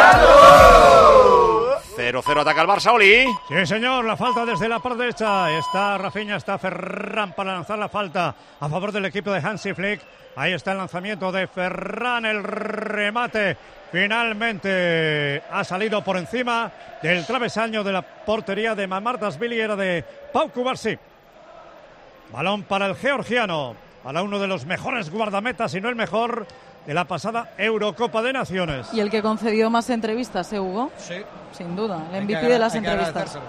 ¡Cómpralo! 0-0 ataca el Barça, Oli. Sí, señor, la falta desde la parte derecha. Está Rafinha, está Ferran para lanzar la falta a favor del equipo de Hansi Flick. Ahí está el lanzamiento de Ferran, el remate. Finalmente ha salido por encima del travesaño de la portería de Mamardashvili, era de Pau Cubarsí. Balón para el georgiano, para uno de los mejores guardametas, si no el mejor, de la pasada Eurocopa de Naciones. Y el que concedió más entrevistas, Hugo? Sí. Sin duda, el MVP de las entrevistas.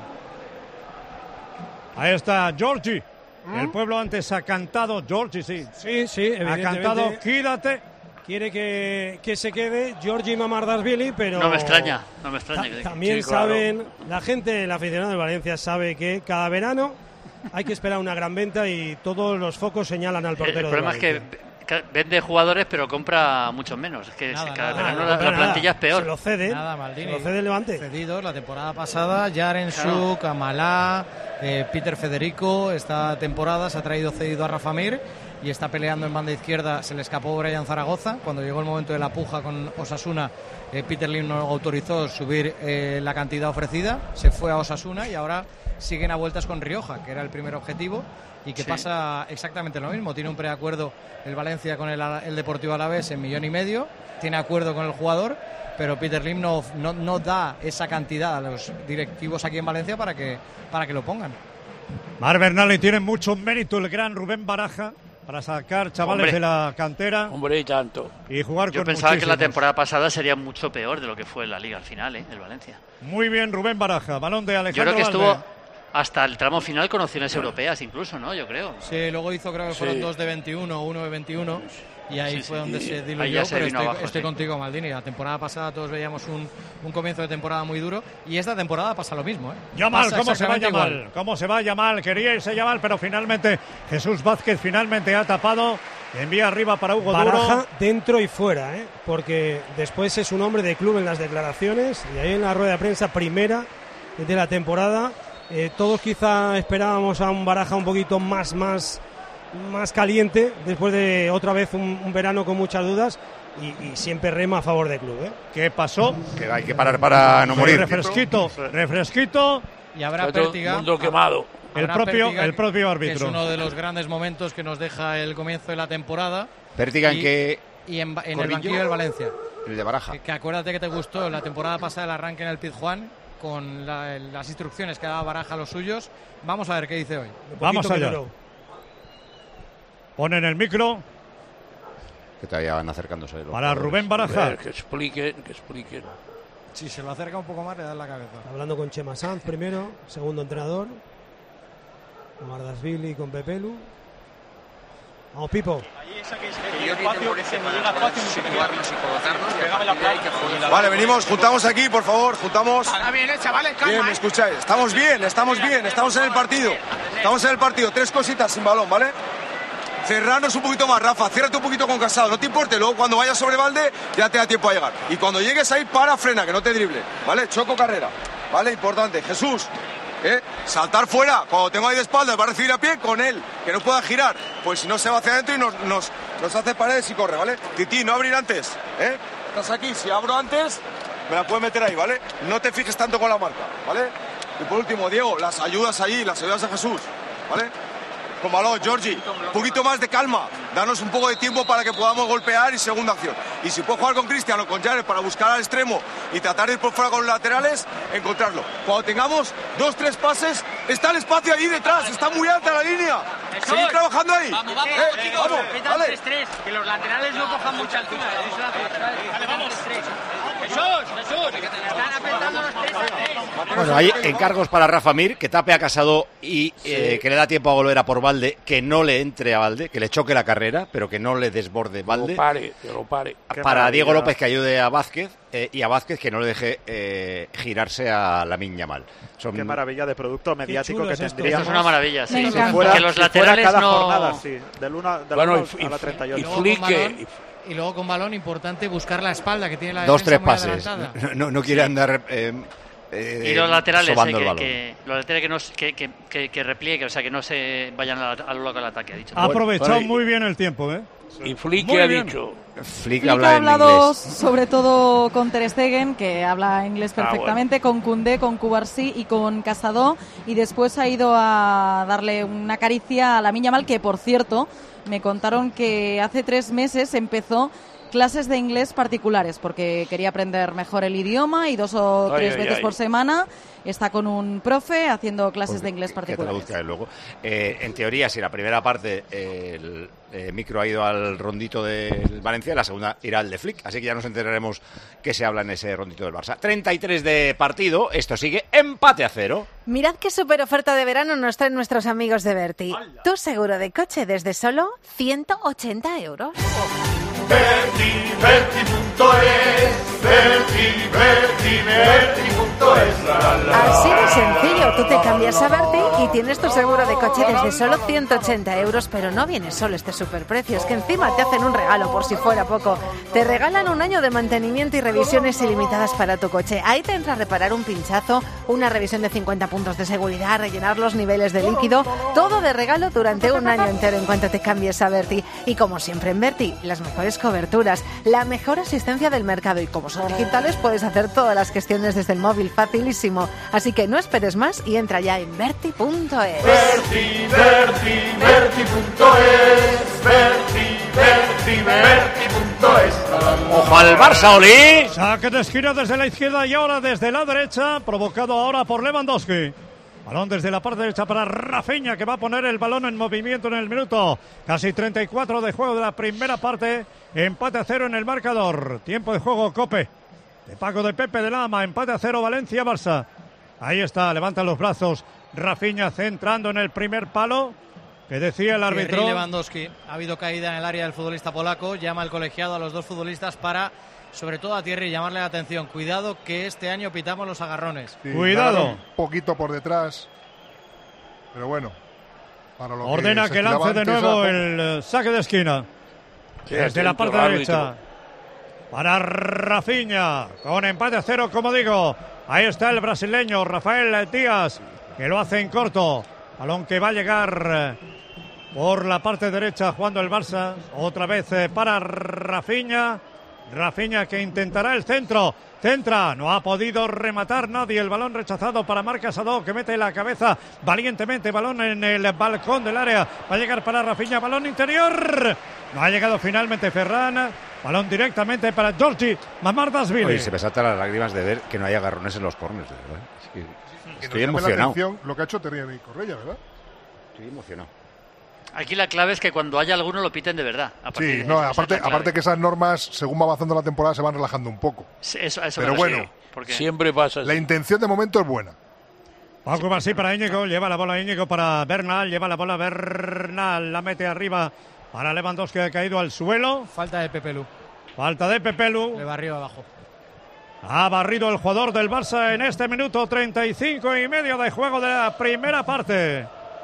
Ahí está Giorgi. El pueblo antes ha cantado, Giorgi, sí. Sí, ha cantado, quédate. Quiere que se quede Giorgi Mamardashvili, pero... No me extraña. También sí, claro. saben, la gente, el aficionado de Valencia sabe que cada verano hay que esperar una gran venta y todos los focos señalan al portero. El problema es que vende jugadores pero compra muchos menos. Es que cada verano la plantilla es peor. Se lo cede. Nada, Maldini. Se lo cede el Levante. Cedidos la temporada pasada, Yaremchuk, Amalá, Peter Federico. Esta temporada se ha traído cedido a Rafa Mir y está peleando en banda izquierda. Se le escapó Brian Zaragoza. Cuando llegó el momento de la puja con Osasuna, Peter Lim no autorizó subir la cantidad ofrecida. Se fue a Osasuna y ahora siguen a vueltas con Rioja, que era el primer objetivo. Y que pasa exactamente lo mismo. Tiene un preacuerdo el Valencia con el Deportivo Alavés en 1,5 millones. Tiene acuerdo con el jugador, pero Peter Lim no da esa cantidad a los directivos aquí en Valencia para que lo pongan. Mar Bernal, y tiene mucho mérito el gran Rubén Baraja para sacar chavales de la cantera. Hombre, y tanto. Y jugar Yo con pensaba que muchísimos. la temporada pasada sería mucho peor de lo que fue en la Liga al final, el Valencia. Muy bien, Rubén Baraja. Balón de Alejandro Yo creo que Valde. estuvo hasta el tramo final con opciones europeas incluso, ¿no? Yo creo. Sí, luego hizo, creo que fueron 2 de 21, 1 de 21, y ahí fue donde se Ahí diluyó, ya se pero vino abajo, estoy contigo, Maldini. La temporada pasada todos veíamos un comienzo de temporada muy duro, y esta temporada pasa lo mismo, ¿eh? Yamal, Pasa ¿cómo se va exactamente Yamal? igual. ¿Cómo se va Yamal? Quería irse Yamal, pero finalmente Jesús Vázquez finalmente ha tapado. Envía arriba para Hugo Baraja Duro. dentro y fuera, porque después es un hombre de club en las declaraciones y ahí en la rueda de prensa primera de la temporada. Todos quizá esperábamos a un Baraja un poquito más caliente después de otra vez un verano con muchas dudas y siempre rema a favor del club. ¿Qué pasó? Que hay que parar para no morir. Refresquito. Y habrá Pértiga. Mundo quemado. El propio árbitro. Que es uno de los grandes momentos que nos deja el comienzo de la temporada. Pértiga en que... Y en el banquillo del Valencia. El de Baraja. Que acuérdate que te gustó la temporada pasada el arranque en el Pizjuán con las instrucciones que daba Baraja a los suyos. Vamos a ver qué dice hoy. Vamos allá. Ponen el micro. Que todavía van acercándose. Para Rubén Baraja. Que expliquen. Si se lo acerca un poco más, le dan la cabeza. Hablando con Chema Sanz primero, segundo entrenador. Mamardashvili con Pepelu. Vamos, Pipo. Vale, venimos, juntamos aquí, por favor, juntamos. Bien, chavales, calma. Bien, me escucháis. Estamos bien, estamos en el partido. Estamos en el partido, 3 cositas sin balón, ¿vale? Cerrarnos un poquito más, Rafa, ciérrate un poquito con Casado, no te importe, luego cuando vayas sobre Valde ya te da tiempo a llegar. Y cuando llegues ahí, frena, que no te drible, ¿vale? Choco carrera. ¿vale? Importante. Jesús, saltar fuera. Cuando tengo ahí de espaldas, va a recibir a pie con él, que no pueda girar. Pues si no, se va hacia adentro y nos hace paredes y corre, ¿vale? Titi, no abrir antes, Estás aquí, si abro antes, me la puedes meter ahí, ¿vale? No te fijes tanto con la marca, ¿vale? Y por último, Diego, las ayudas allí, las ayudas a Jesús, ¿vale? Con balón, Georgie, un poquito más de calma, danos un poco de tiempo para que podamos golpear y segunda acción. Y si puedo jugar con Cristian o con Jared para buscar al extremo y tratar de ir por fuera con los laterales, encontrarlo. Cuando tengamos 2-3 pases, está el espacio ahí detrás, está muy alta la línea. Seguid trabajando ahí. Vamos, chicos, vale. 3-3, que los laterales no cojan mucha altura. Vale, vamos. Jesús, están apretando los 3-3. Bueno, hay encargos para Rafa Mir, que tape a Casado y que le da tiempo a volver a por Valde, que no le entre a Valde, que le choque la carrera, pero que no le desborde Valde. Que lo pare. Para Diego López, que ayude a Vázquez, y a Vázquez que no le deje girarse a Lamine Yamal. Qué maravilla de producto mediático que tendríamos. Esto es una maravilla, sí. Que los laterales cada no... jornada, sí. Del 1 a la 38. Y luego con balón, importante buscar la espalda, que tiene la 2-3 pases. No quiere andar... y los laterales, los laterales que repliegue, o sea, que no se vayan a lo loco del ataque, ha dicho. Ha aprovechado muy bien el tiempo, Y Flick ha dicho... Flick ha habla hablado en inglés. sobre todo con Ter Stegen, que habla inglés perfectamente, con Koundé, con Cubarsí y con Casado, y después ha ido a darle una caricia a Lamine Yamal, que por cierto, me contaron que hace 3 meses empezó clases de inglés particulares, porque quería aprender mejor el idioma y 2 o 3 veces por semana está con un profe haciendo clases de inglés particulares. Que traduzca luego. En teoría, si la primera parte el micro ha ido al rondito del Valencia, la segunda irá al de Flick, así que ya nos enteraremos qué se habla en ese rondito del Barça. 33 de partido, esto sigue empate a 0. Mirad qué super oferta de verano nos traen nuestros amigos de Berti. Tu seguro de coche desde solo 180 euros. Así de sencillo, tú te cambias a Berti y tienes tu seguro de coche desde solo 180 euros, pero no viene solo este superprecio, es que encima te hacen un regalo por si fuera poco. Te regalan un año de mantenimiento y revisiones ilimitadas para tu coche. Ahí te entra a reparar un pinchazo, una revisión de 50 puntos de seguridad, rellenar los niveles de líquido, todo de regalo durante un año entero en cuanto te cambies a Berti. Y como siempre en Berti, las mejores coberturas, la mejor asistencia del mercado, y como son digitales puedes hacer todas las gestiones desde el móvil, facilísimo. Así que no esperes más y entra ya en berti.es. Berti.es. ¡Ojo al Barça, Oli! Saque de esquina desde la izquierda y ahora desde la derecha, provocado ahora por Lewandowski. Balón desde la parte derecha para Rafinha, que va a poner el balón en movimiento en el minuto casi 34 de juego de la primera parte. Empate a 0 en el marcador. Tiempo de juego, Cope. De Paco, de Pepe, de Lama. Empate a 0, Valencia-Barça. Ahí está, levanta los brazos. Rafinha centrando en el primer palo. Que decía el árbitro. Lewandowski. Ha habido caída en el área del futbolista polaco. Llama al colegiado a los 2 futbolistas para, sobre todo a Thierry, llamarle la atención. Cuidado que este año pitamos los agarrones. Sí, cuidado. Un poquito por detrás. Pero bueno. Para lo ordena que lance de nuevo el saque de esquina. Desde la parte derecha. Para Rafinha. Con empate a 0, como digo. Ahí está el brasileño Rafael Díaz, que lo hace en corto. Balón que va a llegar por la parte derecha jugando el Barça. Otra vez para Rafinha. Rafinha que intentará el centro. Centra, no ha podido rematar nadie. El balón rechazado para Marc Casado, que mete la cabeza valientemente. Balón en el balcón del área. Va a llegar para Rafinha. Balón interior. No ha llegado finalmente Ferran. Balón directamente para Georgie Mamardashvili. Oye, se me saltan las lágrimas de ver que no hay agarrones en los córneres, de verdad. Es que estoy emocionado. Lo que ha hecho Thierry Correia, ¿verdad? Estoy emocionado. Aquí la clave es que cuando haya alguno lo piten de verdad. Sí, no, aparte que esas normas, según va avanzando la temporada, se van relajando un poco. Sí, eso pero bueno, porque siempre pasa. La intención de momento es buena. Paco Basí para Íñigo, lleva la bola Íñigo para Bernal, lleva la bola Bernal, la mete arriba para Lewandowski, que ha caído al suelo. Falta de Pepelu. Falta de Pepelu. Le barrió abajo. Ha barrido el jugador del Barça en este minuto 35 y medio de juego de la primera parte.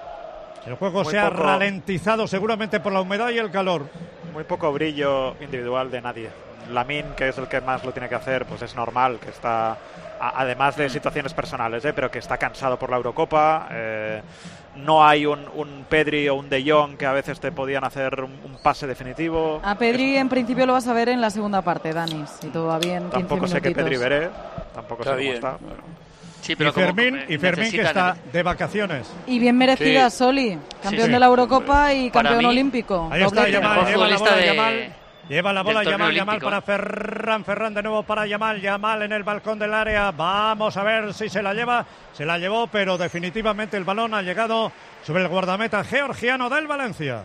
El juego se ha ralentizado seguramente por la humedad y el calor. Muy poco brillo individual de nadie. Lamine, que es el que más lo tiene que hacer, pues es normal que está, además de situaciones personales, pero que está cansado por la Eurocopa. No hay un Pedri o un De Jong que a veces te podían hacer un pase definitivo. A Pedri en principio lo vas a ver en la segunda parte, Dani, si todo va bien. Tampoco sé qué Pedri veré, tampoco sé cómo está. Sí, pero y Fermín que está de vacaciones. Y bien merecida, Soli, campeón de la Eurocopa y campeón olímpico. Ahí está Yamal, lleva la bola Yamal. Lleva la bola Yamal para Ferran de nuevo para Yamal en el balcón del área. Vamos a ver si se la lleva. Se la llevó, pero definitivamente el balón ha llegado sobre el guardameta georgiano del Valencia.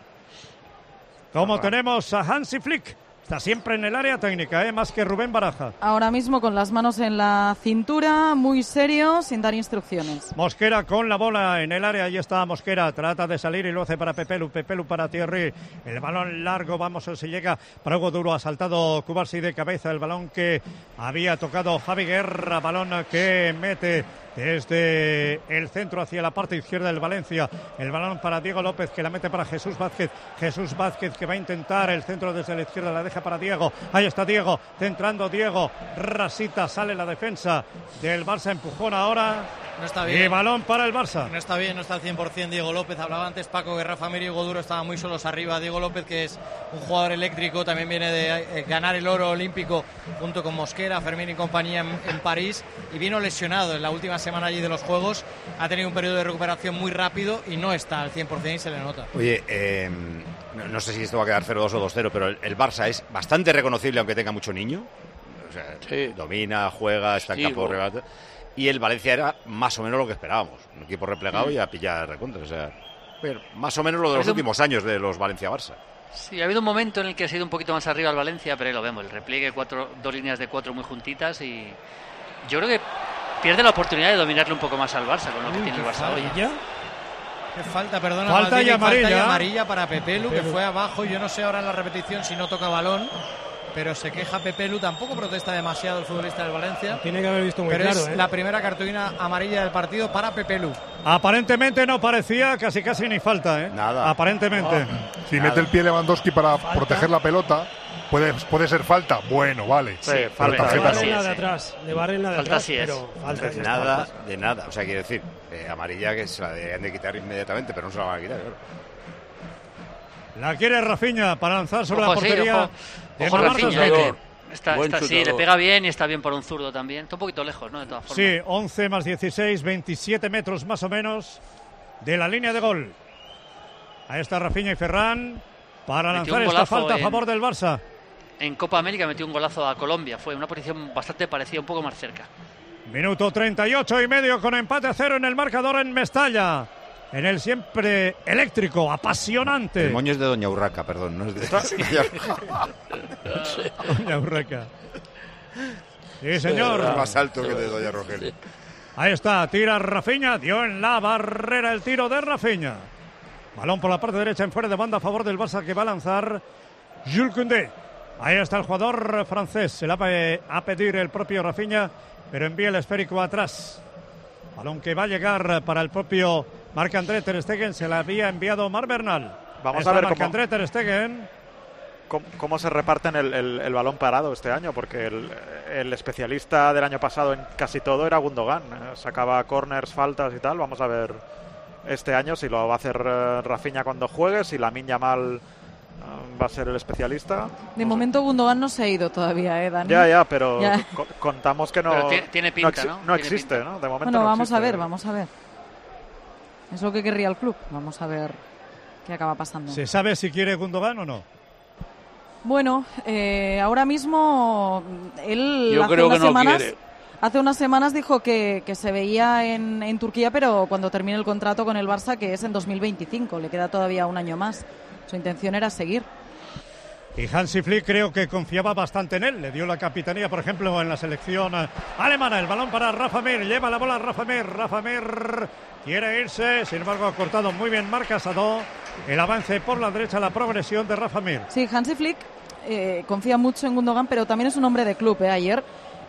Como tenemos a Hansi Flick. Está siempre en el área técnica, más que Rubén Baraja. Ahora mismo con las manos en la cintura, muy serio, sin dar instrucciones. Mosquera con la bola en el área, ahí está Mosquera, trata de salir y lo hace para Pepelu para Thierry. El balón largo, vamos a ver si llega para Hugo Duro, ha saltado Cubarsí de cabeza, el balón que había tocado Javi Guerra, balón que mete desde el centro hacia la parte izquierda del Valencia. El balón para Diego López, que la mete para Jesús Vázquez. Jesús Vázquez que va a intentar el centro desde la izquierda, la deja para Diego. Ahí está Diego, centrando Diego. Rasita, sale la defensa del Barça, empujón ahora. No está bien. Y balón para el Barça. No está bien, no está al 100% Diego López. Hablaba antes Paco que Rafa Mir y Hugo Duro estaban muy solos arriba. Diego López, que es un jugador eléctrico, también viene de ganar el oro olímpico junto con Mosquera, Fermín y compañía en París, y vino lesionado en la última semana allí de los Juegos. Ha tenido un periodo de recuperación muy rápido y no está al 100% y se le nota. Oye, no sé si esto va a quedar 0-2 o 2-0, pero el Barça es bastante reconocible aunque tenga mucho niño. O sea, domina, juega, está en campo regate. Y el Valencia era más o menos lo que esperábamos. Un equipo replegado y a pillar recontra. O sea, más o menos lo de los últimos años de los Valencia-Barça. Sí, ha habido un momento en el que ha sido un poquito más arriba el Valencia, pero ahí lo vemos. El repliegue, dos líneas de 4 muy juntitas, y yo creo que pierde la oportunidad de dominarle un poco más al Barça con lo que tiene el Barça hoy. Qué falta, perdona. Falta y amarilla. Falta y amarilla para Pepelu, que fue abajo. Yo no sé ahora en la repetición si no toca balón, pero se queja Pepelu. Tampoco protesta demasiado el futbolista del Valencia. Tiene que haber visto muy pero claro. Es la primera cartulina amarilla del partido para Pepelu. Aparentemente no parecía, casi ni falta, Nada. Aparentemente. Si mete el pie Lewandowski para proteger la pelota, puede ser falta. Bueno, vale. Sí, falta. Le barren la de atrás. Le barren la de atrás. Pero falta. De nada. O sea, quiero decir, amarilla que se la deberían de quitar inmediatamente, pero no se la van a quitar, claro. La quiere Rafinha para lanzar sobre la portería. Ojo Rafinha, sí, le pega bien y está bien por un zurdo también. Está un poquito lejos, ¿no? De todas formas. Sí, 11 más 16, 27 metros más o menos de la línea de gol. Ahí está Rafinha y Ferran para lanzar esta falta a favor del Barça. En Copa América metió un golazo a Colombia. Fue una posición bastante parecida, un poco más cerca. Minuto 38 y medio con empate a 0 en el marcador en Mestalla. En el siempre eléctrico, apasionante. El moño es de Doña Urraca, perdón, no es de Doña Urraca. Sí, señor. Es más alto que de Doña Rogelio. Ahí está, tira Rafinha, dio en la barrera el tiro de Rafinha. Balón por la parte derecha en fuera de banda a favor del Barça, que va a lanzar Jules Koundé. Ahí está el jugador francés, se la va a pedir el propio Rafinha, pero envía el esférico atrás. Balón que va a llegar para el propio Marc-André Ter Stegen, se la había enviado Mar Bernal. Vamos a ver Marc-André Ter Stegen. Cómo se reparten el balón parado este año, porque el especialista del año pasado en casi todo era Gundogan. Sacaba corners, faltas y tal. Vamos a ver este año si lo va a hacer Rafinha cuando juegue, si Lamine Yamal va a ser el especialista. De momento Gundogan no se ha ido todavía, Dani? Ya, pero contamos que no. Pero tiene pinta, ¿no? No existe, ¿no? De momento bueno, no vamos existe. vamos a ver. Es lo que querría el club. Vamos a ver qué acaba pasando. ¿Se sabe si quiere Gundogan o no? Bueno, ahora mismo él Yo creo que no quiere. Hace unas semanas dijo que se veía en Turquía, pero cuando termine el contrato con el Barça, que es en 2025, le queda todavía un año más. Su intención era seguir. Y Hansi Flick creo que confiaba bastante en él. Le dio la capitanía, por ejemplo, en la selección alemana. El balón para Rafa Mir. Lleva la bola Rafa Mir. Rafa Mir quiere irse. Sin embargo, ha cortado muy bien Marc Casado. El avance por la derecha, la progresión de Rafa Mir. Sí, Hansi Flick confía mucho en Gundogan, pero también es un hombre de club. Ayer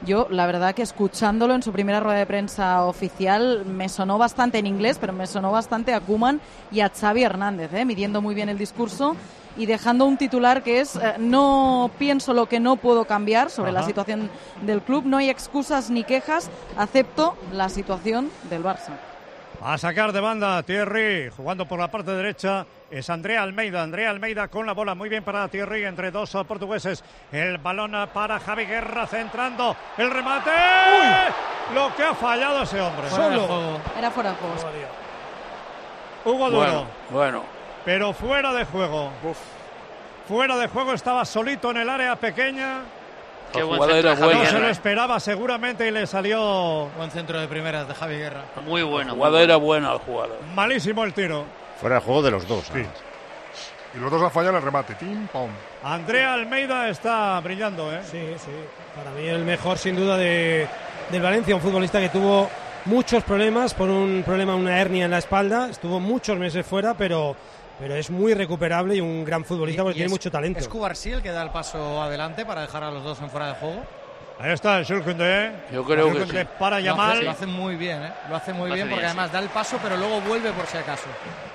Yo, la verdad que escuchándolo en su primera rueda de prensa oficial, me sonó bastante en inglés, pero me sonó bastante a Koeman y a Xavi Hernández, midiendo muy bien el discurso y dejando un titular que es no pienso lo que no puedo cambiar sobre la situación del club, no hay excusas ni quejas, acepto la situación del Barça. A sacar de banda Thierry, jugando por la parte derecha, es Andrea Almeida con la bola, muy bien para Thierry, entre dos portugueses, el balón para Javi Guerra, centrando, el remate, ¡uy! Lo que ha fallado ese hombre. Era fuera de juego. Hugo Duro. Bueno. Pero fuera de juego. Fuera de juego, estaba solito en el área pequeña. Qué buen centro, no se lo esperaba seguramente y le salió. Buen centro de primeras de Javi Guerra. Muy bueno. Era buena el jugador. Malísimo el tiro. Fuera de juego de los dos. Sí. Y los dos han fallado el remate. Tim, pom. Andrea Almeida está brillando, Sí. Para mí el mejor sin duda del Valencia, un futbolista que tuvo muchos problemas por una hernia en la espalda, estuvo muchos meses fuera, pero es muy recuperable y un gran futbolista porque tiene mucho talento. ¿Es Cubarsí el que da el paso adelante para dejar a los dos en fuera de juego? Ahí está el Jules Koundé. Yo creo que sí. Para Yamal. Lo hace muy bien, Lo hace muy bien porque además da el paso, pero luego vuelve por si acaso.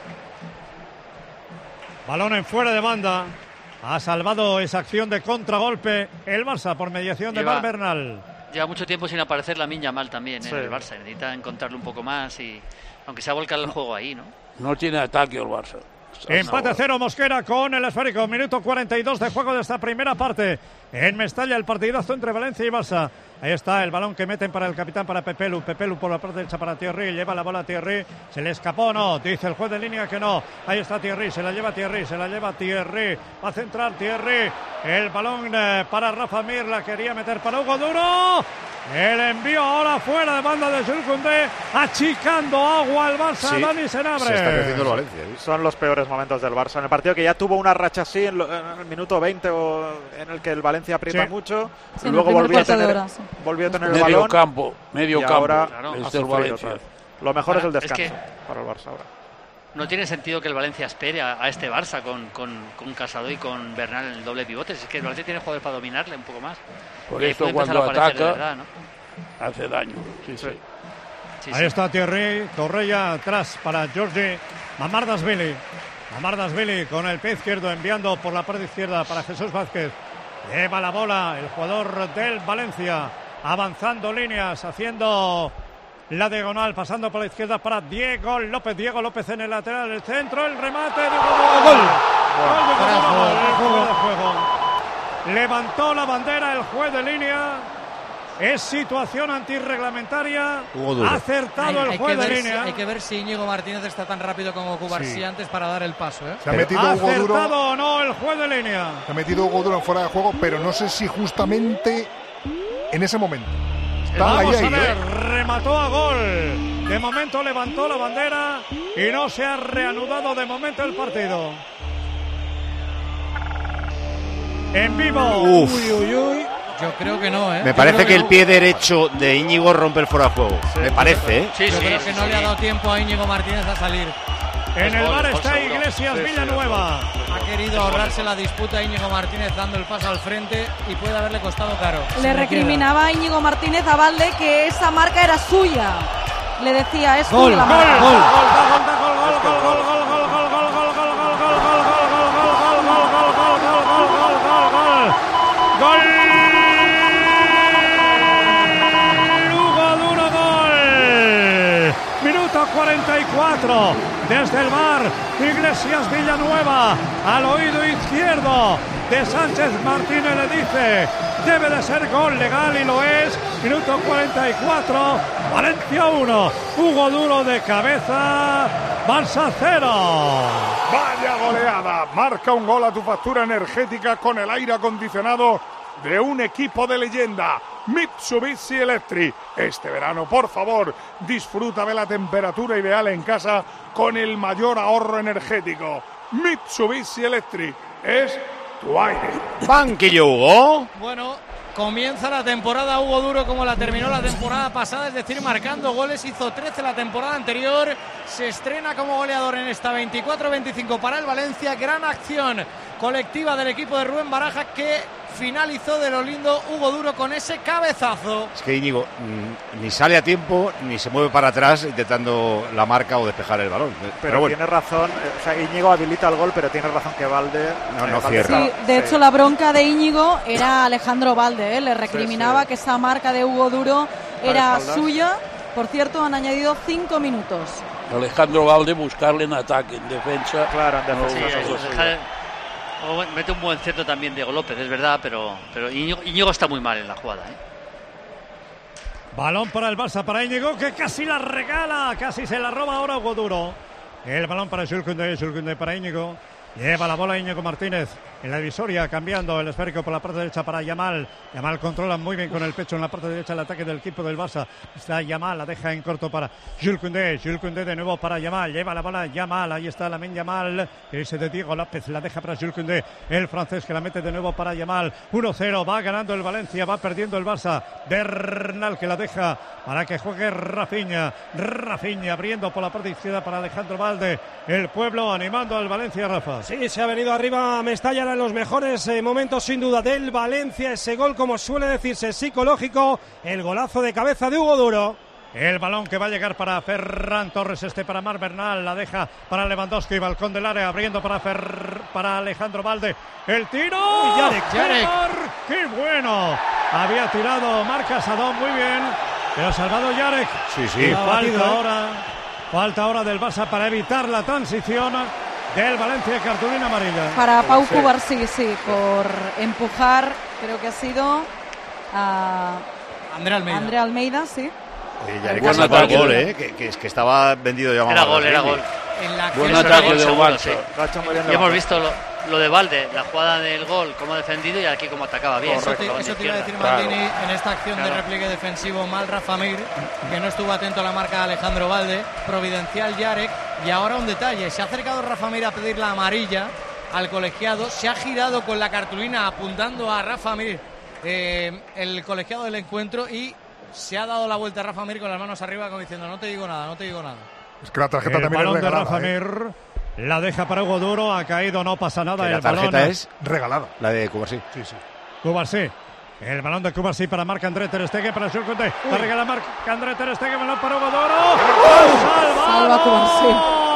Balón en fuera de banda. Ha salvado esa acción de contragolpe el Barça por mediación de Val Bernal. Lleva mucho tiempo sin aparecer Lamine Yamal también en el Barça. Necesita encontrarlo un poco más y aunque se ha volcado el juego ahí, ¿no? No tiene ataque el Barça. Empate 0 Mosquera con el esférico. Minuto 42 de juego de esta primera parte. En Mestalla el partidazo entre Valencia y Barça. Ahí está el balón que meten para el capitán, para Pepelu. Pepelu por la parte derecha para Thierry. Lleva la bola a Thierry. ¿Se le escapó o no? Dice el juez de línea que no. Ahí está Thierry. Se la lleva Thierry. Va a centrar Thierry. El balón para Rafa Mir. La quería meter para Hugo Duro. El envío ahora fuera de banda de Jules Koundé, achicando agua al Barça. Dani Senabre. Se está creciendo el Valencia. Son los peores momentos del Barça. En el partido que ya tuvo una racha así en el minuto 20 en el que el Valencia aprieta mucho. Sí, luego volvió a tener el balón. Medio campo. Ahora Valencia. Lo mejor es el descanso para el Barça ahora. No tiene sentido que el Valencia espere a este Barça con Casado y con Bernal en el doble pivote. Es que el Valencia tiene jugadores para dominarle un poco más. Por eso cuando ataca, hace daño. Ahí está Thierry, Correia atrás para Giorgi. Mamardashvili con el pie izquierdo enviando por la parte izquierda para Jesús Vázquez. Lleva la bola el jugador del Valencia, avanzando líneas, haciendo la diagonal, pasando por la izquierda para Diego López en el lateral, el centro, el remate, gol de juego. Levantó la bandera el juez de línea. Es situación antirreglamentaria. Ha acertado el juez de línea. Hay que ver si Íñigo Martínez está tan rápido como Cubarsí antes para dar el paso. Se ha metido Hugo Duro. ¿Ha acertado o no el juez de línea? Se ha metido Hugo Duro en fuera de juego, pero no sé si justamente en ese momento. Vamos a ver, remató a gol. De momento levantó la bandera y no se ha reanudado de momento el partido. En vivo. Yo creo que no, Me parece que el pie derecho de Íñigo rompe el fuera de juego. Me parece, Yo creo que no le ha dado tiempo a Íñigo Martínez a salir. En el bar está Iglesias Villanueva. Ha querido ahorrarse la disputa a Íñigo Martínez dando el paso al frente y puede haberle costado caro. Le recriminaba a Íñigo Martínez a Valde que esa marca era suya. Le decía, es tuya la marca. ¡Gol! ¡Hugo Duro, gol! Minuto 44. Desde el bar, Iglesias Villanueva, al oído izquierdo de Sánchez Martínez le dice: debe de ser gol legal y lo es. Minuto 44, Valencia 1, Hugo Duro de cabeza, Barça 0. Vaya goleada, marca un gol a tu factura energética con el aire acondicionado de un equipo de leyenda, Mitsubishi Electric. Este verano, por favor, disfruta de la temperatura ideal en casa con el mayor ahorro energético. Mitsubishi Electric es tu aire. Banquillo, Hugo. Bueno, comienza la temporada Hugo Duro como la terminó la temporada pasada, es decir, marcando goles, hizo 13 la temporada anterior, se estrena como goleador en esta 24-25 para el Valencia, gran acción colectiva del equipo de Rubén Baraja que finalizó de lo lindo Hugo Duro con ese cabezazo. Es que Íñigo ni sale a tiempo ni se mueve para atrás intentando la marca o despejar el balón. Pero bueno, tiene razón, o sea, Íñigo habilita el gol, pero tiene razón que Valde no cierra. Sí, de hecho la bronca de Íñigo era Alejandro Valde, le recriminaba que esa marca de Hugo Duro era suya. Por cierto, han añadido 5 minutos. Alejandro Valde buscarle en ataque, en defensa. Claro, en defensa. Mete un buen centro también Diego López, es verdad, pero Íñigo está muy mal en la jugada. Balón para el Barça, para Íñigo, que casi la regala, casi se la roba ahora Hugo Duro. El balón para Jules Koundé para Íñigo. Lleva la bola Íñigo Martínez en la divisoria, cambiando el esférico por la parte derecha para Yamal. Yamal controla muy bien con el pecho en la parte derecha el ataque del equipo del Barça. Está Yamal, la deja en corto para Jules Koundé. Jules Koundé de nuevo para Yamal. Lleva la bola Yamal, ahí está Lamine Yamal. Ese de Diego López, la deja para Jules Koundé. El francés que la mete de nuevo para Yamal. 1-0, va ganando el Valencia, va perdiendo el Barça. Bernal que la deja para que juegue Rafinha. Rafinha abriendo por la parte izquierda para Alejandro Valde. El pueblo animando al Valencia, Rafa. Sí, se ha venido arriba Mestalla en los mejores momentos sin duda del Valencia. Ese gol, como suele decirse, psicológico. El golazo de cabeza de Hugo Duro. El balón que va a llegar para Ferran Torres, para Marc Bernal, la deja para Lewandowski, balcón del área, abriendo para Alejandro Valde. El tiro. Yarek. ¡Qué bueno! Había tirado Marc Casadón muy bien, pero ha salvado Yarek. Sí. Falta ahora del Barça para evitar la transición del Valencia, cartulina amarilla. Para Pau Cubarsí, sí, por empujar, creo que ha sido a André Almeida, sí. Yarek ha salvado el gol, que estaba vendido ya. Era gol. Buen ataque de Barça. Y hemos visto lo de Valde, la jugada del gol, cómo ha defendido y aquí cómo atacaba bien. Eso te iba a decir Maldini, en esta acción de repliegue defensivo mal Rafa Mir, que no estuvo atento a la marca de Alejandro Valde, providencial Yarek. Y ahora un detalle, se ha acercado Rafa Mir a pedir la amarilla al colegiado, se ha girado con la cartulina apuntando a Rafa Mir, el colegiado del encuentro, y se ha dado la vuelta a Rafa Mir con las manos arriba como diciendo no te digo nada. Es que la tarjeta el también balón es regalada. De Rafa Mir la deja para Hugo Duro, ha caído, no pasa nada. La tarjeta balón es regalada. La de Cubarsí. Sí. Cubarsí. El balón de Cubarsí para Marc-André Ter Stegen, para Jules Koundé. La regala Marc-André Ter Stegen, balón para Hugo Duro. Salva Cubarsí.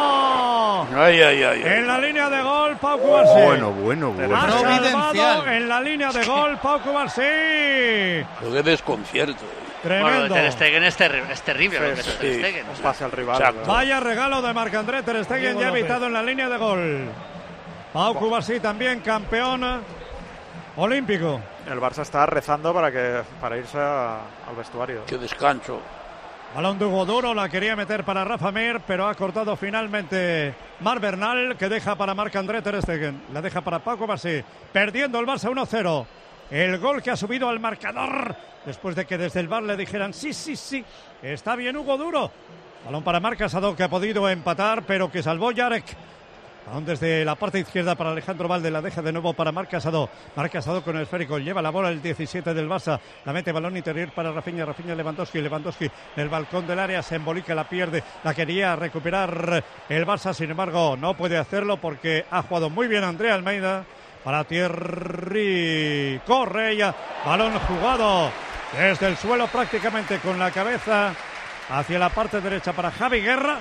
Ay. En la línea de gol, Pau Cubarsí. Bueno. Ha salvado en la línea de gol, Pau Cubarsí. Qué desconcierto. Tremendo. Bueno, Ter Stegen es terrible lo que es Ter Stegen. Un pase al rival. Vaya regalo de Marc-André Ter Stegen, ya evitado en la línea de gol. Pau Cubarsí también campeón olímpico. El Barça está rezando para irse al vestuario. Qué descanso. Balón de Hugo Duro, la quería meter para Rafa Mir, pero ha cortado finalmente Marc Bernal, que deja para Marc-André Ter Stegen. La deja para Pau Cubarsí, perdiendo el Barça 1-0. El gol que ha subido al marcador después de que desde el VAR le dijeran sí, está bien Hugo Duro. Balón para Marc Casadón, que ha podido empatar, pero que salvó Yarek. Balón desde la parte izquierda para Alejandro Valde, la deja de nuevo para Marc Casadón. Marc Casadón con el esférico, lleva la bola el 17 del Barça, la mete balón interior para Rafinha Lewandowski el balcón del área, se embolica, la pierde, la quería recuperar el Barça, sin embargo no puede hacerlo porque ha jugado muy bien André Almeida para Thierry Correia. Balón jugado desde el suelo prácticamente con la cabeza hacia la parte derecha para Javi Guerra.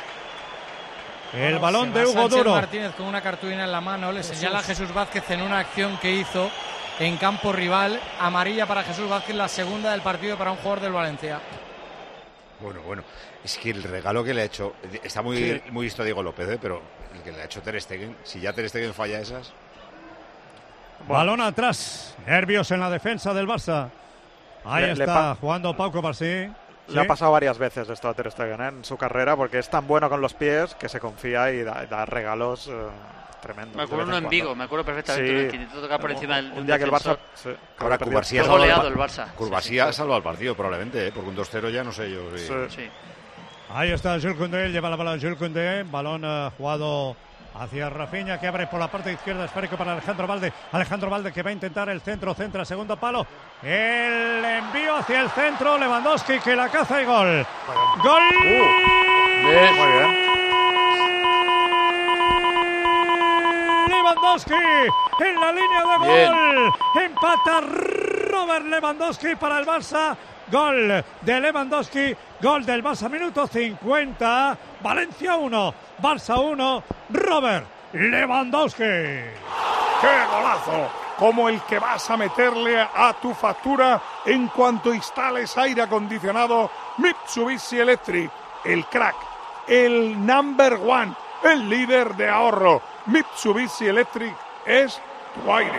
El balón de Hugo Duro. Martínez con una cartulina en la mano le señala a Jesús Vázquez en una acción que hizo en campo rival. Amarilla para Jesús Vázquez, la segunda del partido para un jugador del Valencia. Bueno, es que el regalo que le ha hecho está muy visto Diego López, pero el que le ha hecho Ter Stegen, si ya Ter Stegen falla esas. Balón atrás, nervios en la defensa del Barça. Ahí está jugando Pau Cubarsí. Le ha pasado varias veces esto a Ter Stegen en su carrera, porque es tan bueno con los pies que se confía y da regalos tremendos. Me acuerdo uno en Vigo, me acuerdo perfectamente, que intentó tocar por encima del un día que el Barça ahora Cubarsí ha goleado el Barça. Cubarsí ha salvado el partido probablemente, porque un 2-0 ya no sé yo. Sí. Ahí está Jules Koundé, lleva la bola Jules Koundé, balón jugado hacia Rafinha, que abre por la parte izquierda, esférico para Alejandro Valde que va a intentar el centra segundo palo, el envío hacia el centro, Lewandowski que la caza y gol. ¡Gol! Muy bien. Lewandowski en la línea de gol. Empata Robert Lewandowski para el Barça. Gol de Lewandowski, gol del Barça, minuto 50. Valencia 1, Barça 1, Robert Lewandowski. ¡Qué golazo! Como el que vas a meterle a tu factura en cuanto instales aire acondicionado Mitsubishi Electric. El crack, el number one, el líder de ahorro. Mitsubishi Electric es tu aire.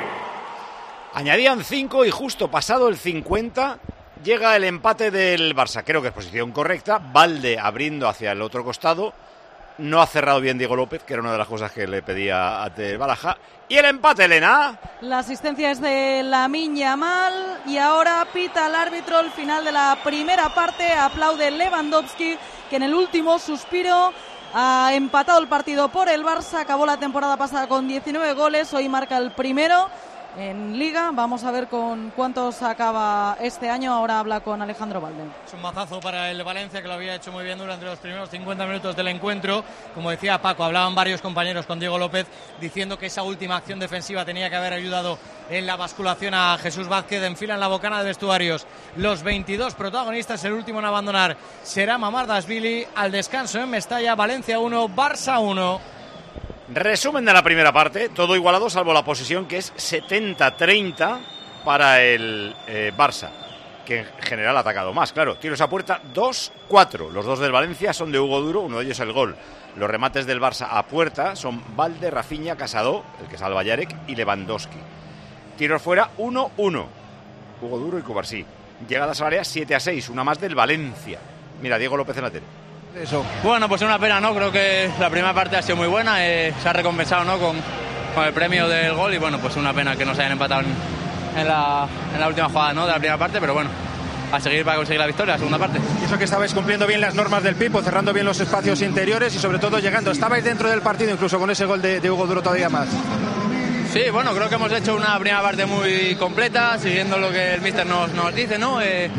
Añadían 5 y justo pasado el 50 llega el empate del Barça. Creo que es posición correcta. Balde abriendo hacia el otro costado. No ha cerrado bien Diego López, que era una de las cosas que le pedía a Baraja. Y el empate, Elena. La asistencia es de Lamine Yamal y ahora pita el árbitro el final de la primera parte. Aplaude Lewandowski, que en el último suspiro ha empatado el partido por el Barça. Acabó la temporada pasada con 19 goles, hoy marca el primero en Liga. Vamos a ver con cuántos acaba este año. Ahora habla con Alejandro Balde. Es un mazazo para el Valencia, que lo había hecho muy bien durante los primeros 50 minutos del encuentro. Como decía Paco, hablaban varios compañeros con Diego López diciendo que esa última acción defensiva tenía que haber ayudado en la basculación a Jesús Vázquez. Enfilan la bocana de vestuarios los 22 protagonistas. El último en abandonar será Mamardashvili. Al descanso en Mestalla, Valencia 1, Barça 1. Resumen de la primera parte, todo igualado salvo la posesión, que es 70-30 para el Barça, que en general ha atacado más, claro. Tiros a puerta 2-4, los dos del Valencia son de Hugo Duro, uno de ellos el gol. Los remates del Barça a puerta son Balde, Rafinha, Casado, el que salva Yarek, y Lewandowski. Tiros fuera 1-1, Hugo Duro y Cubarsí. Llegadas al área 7-6, una más del Valencia. Mira, Diego López en la tele. Eso. Bueno, pues es una pena, ¿no? Creo que la primera parte ha sido muy buena, se ha recompensado, ¿no? Con el premio del gol y bueno, pues una pena que no se hayan empatado en la última jugada, ¿no? De la primera parte, pero bueno, a seguir para conseguir la victoria, la segunda parte. Y eso que estabais cumpliendo bien las normas del Pipo, cerrando bien los espacios interiores y sobre todo llegando, estabais dentro del partido incluso con ese gol de Hugo Duro todavía más. Sí, bueno, creo que hemos hecho una primera parte muy completa, siguiendo lo que el míster nos dice, ¿no?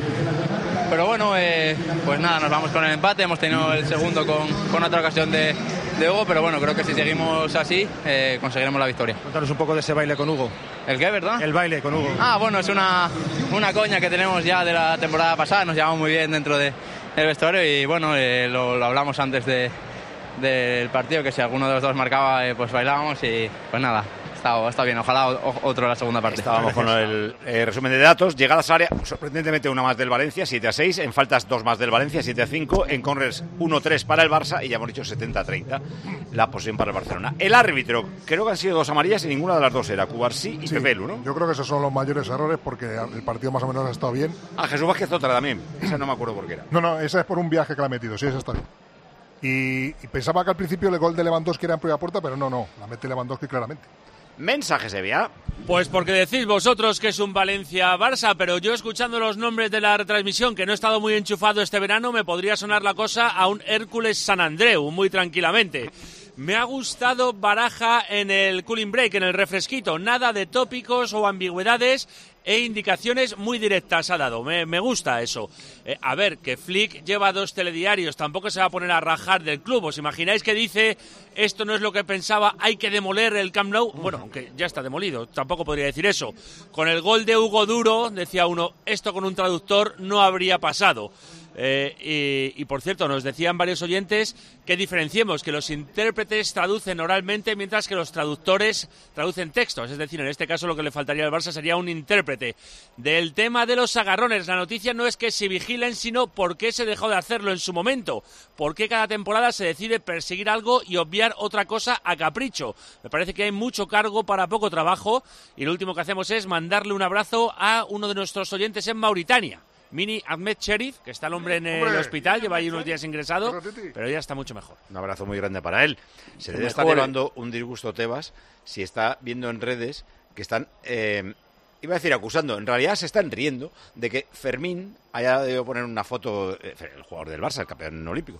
Pero bueno, pues nada, nos vamos con el empate. Hemos tenido el segundo con otra ocasión de Hugo, pero bueno, creo que si seguimos así conseguiremos la victoria. Cuéntanos un poco de ese baile con Hugo. ¿El qué, verdad? El baile con Hugo. Ah, bueno, es una coña que tenemos ya de la temporada pasada, nos llevamos muy bien dentro del vestuario y bueno, lo hablamos antes del partido, que si alguno de los dos marcaba, pues bailábamos y pues nada. Está bien, ojalá otro en la segunda parte. Estábamos con el resumen de datos. Llegadas al área, sorprendentemente una más del Valencia, 7-6. En faltas, 2 más del Valencia, 7-5. En corners, 1-3 para el Barça. Y ya hemos dicho 70-30 la posesión para el Barcelona. El árbitro, creo que han sido 2 amarillas y ninguna de las dos era Cubarsí y Pepelu, ¿no? Yo creo que esos son los mayores errores porque el partido más o menos ha estado bien. A Jesús Vázquez otra también. Esa no me acuerdo por qué era. No, esa es por un viaje que le ha metido. Sí, esa está bien. Y pensaba que al principio el gol de Lewandowski era en propia puerta, pero no. La mete Lewandowski claramente. Mensajes, Evia. Pues porque decís vosotros que es un Valencia-Barça, pero yo escuchando los nombres de la retransmisión, que no he estado muy enchufado este verano, me podría sonar la cosa a un Hércules-San Andreu, muy tranquilamente. Me ha gustado Baraja en el cooling break, en el refresquito, nada de tópicos o ambigüedades e indicaciones muy directas ha dado. Me gusta eso. A ver, que Flick lleva 2 telediarios, tampoco se va a poner a rajar del club. ¿Os imagináis que dice esto no es lo que pensaba, hay que demoler el Camp Nou? Bueno, aunque ya está demolido, tampoco podría decir eso. Con el gol de Hugo Duro, decía uno, esto con un traductor no habría pasado. Y por cierto, nos decían varios oyentes que diferenciemos, que los intérpretes traducen oralmente mientras que los traductores traducen textos, es decir, en este caso lo que le faltaría al Barça sería un intérprete. Del tema de los agarrones, la noticia no es que se vigilen, sino por qué se dejó de hacerlo en su momento, por qué cada temporada se decide perseguir algo y obviar otra cosa a capricho. Me parece que hay mucho cargo para poco trabajo y lo último que hacemos es mandarle un abrazo a uno de nuestros oyentes en Mauritania, Mini Ahmed Cherif, que está el hombre en el hospital, lleva ahí unos días ingresado, pero ya está mucho mejor. Un abrazo muy grande para él. Se debe estar llevando un disgusto Tebas si está viendo en redes que están, iba a decir acusando, en realidad se están riendo de que Fermín haya debido poner una foto, el jugador del Barça, el campeón olímpico,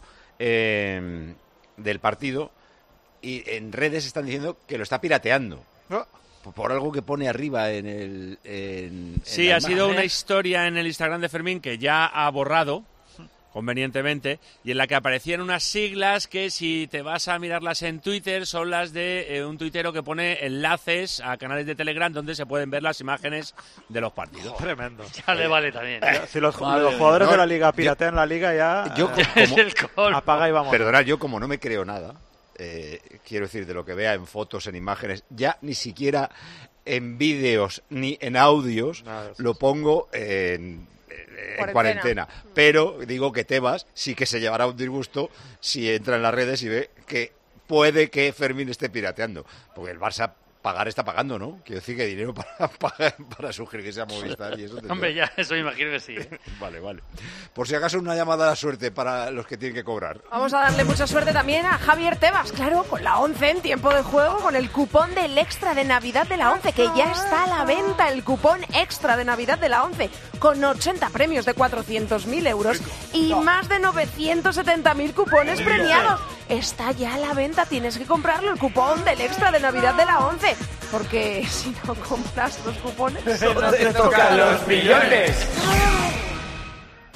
del partido, y en redes están diciendo que lo está pirateando. Por algo que pone arriba en el... Sí, ha sido una historia en el Instagram de Fermín que ya ha borrado, convenientemente, y en la que aparecían unas siglas que, si te vas a mirarlas en Twitter, son las de un tuitero que pone enlaces a canales de Telegram donde se pueden ver las imágenes de los partidos. Tremendo. Ya le vale también. Si los jugadores de la liga piratean la liga, ya apaga y vamos. Perdonad, yo como no me creo nada, quiero decir, de lo que vea en fotos, en imágenes, ya ni siquiera en vídeos ni en audios lo pongo en cuarentena. Pero digo que Tebas sí que se llevará un disgusto si entra en las redes y ve que puede que Fermín esté pirateando, porque el Barça pagar está pagando, ¿no? Quiero decir que dinero para suscribirse a Movistar y eso. Hombre, ya, eso me imagino que sí. Vale. Por si acaso, una llamada a la suerte para los que tienen que cobrar. Vamos a darle mucha suerte también a Javier Tebas, claro, con la 11 en tiempo de juego, con el cupón del extra de Navidad de la 11, que ya está a la venta, el cupón extra de Navidad de la 11, con 80 premios de 400.000 euros y más de 970.000 cupones premiados. Está ya a la venta, tienes que comprarlo, el cupón del extra de Navidad de la 11, porque si no compras los cupones no te tocan los millones.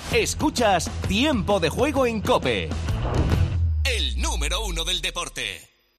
Escuchas Tiempo de Juego en COPE, el número 1 del deporte.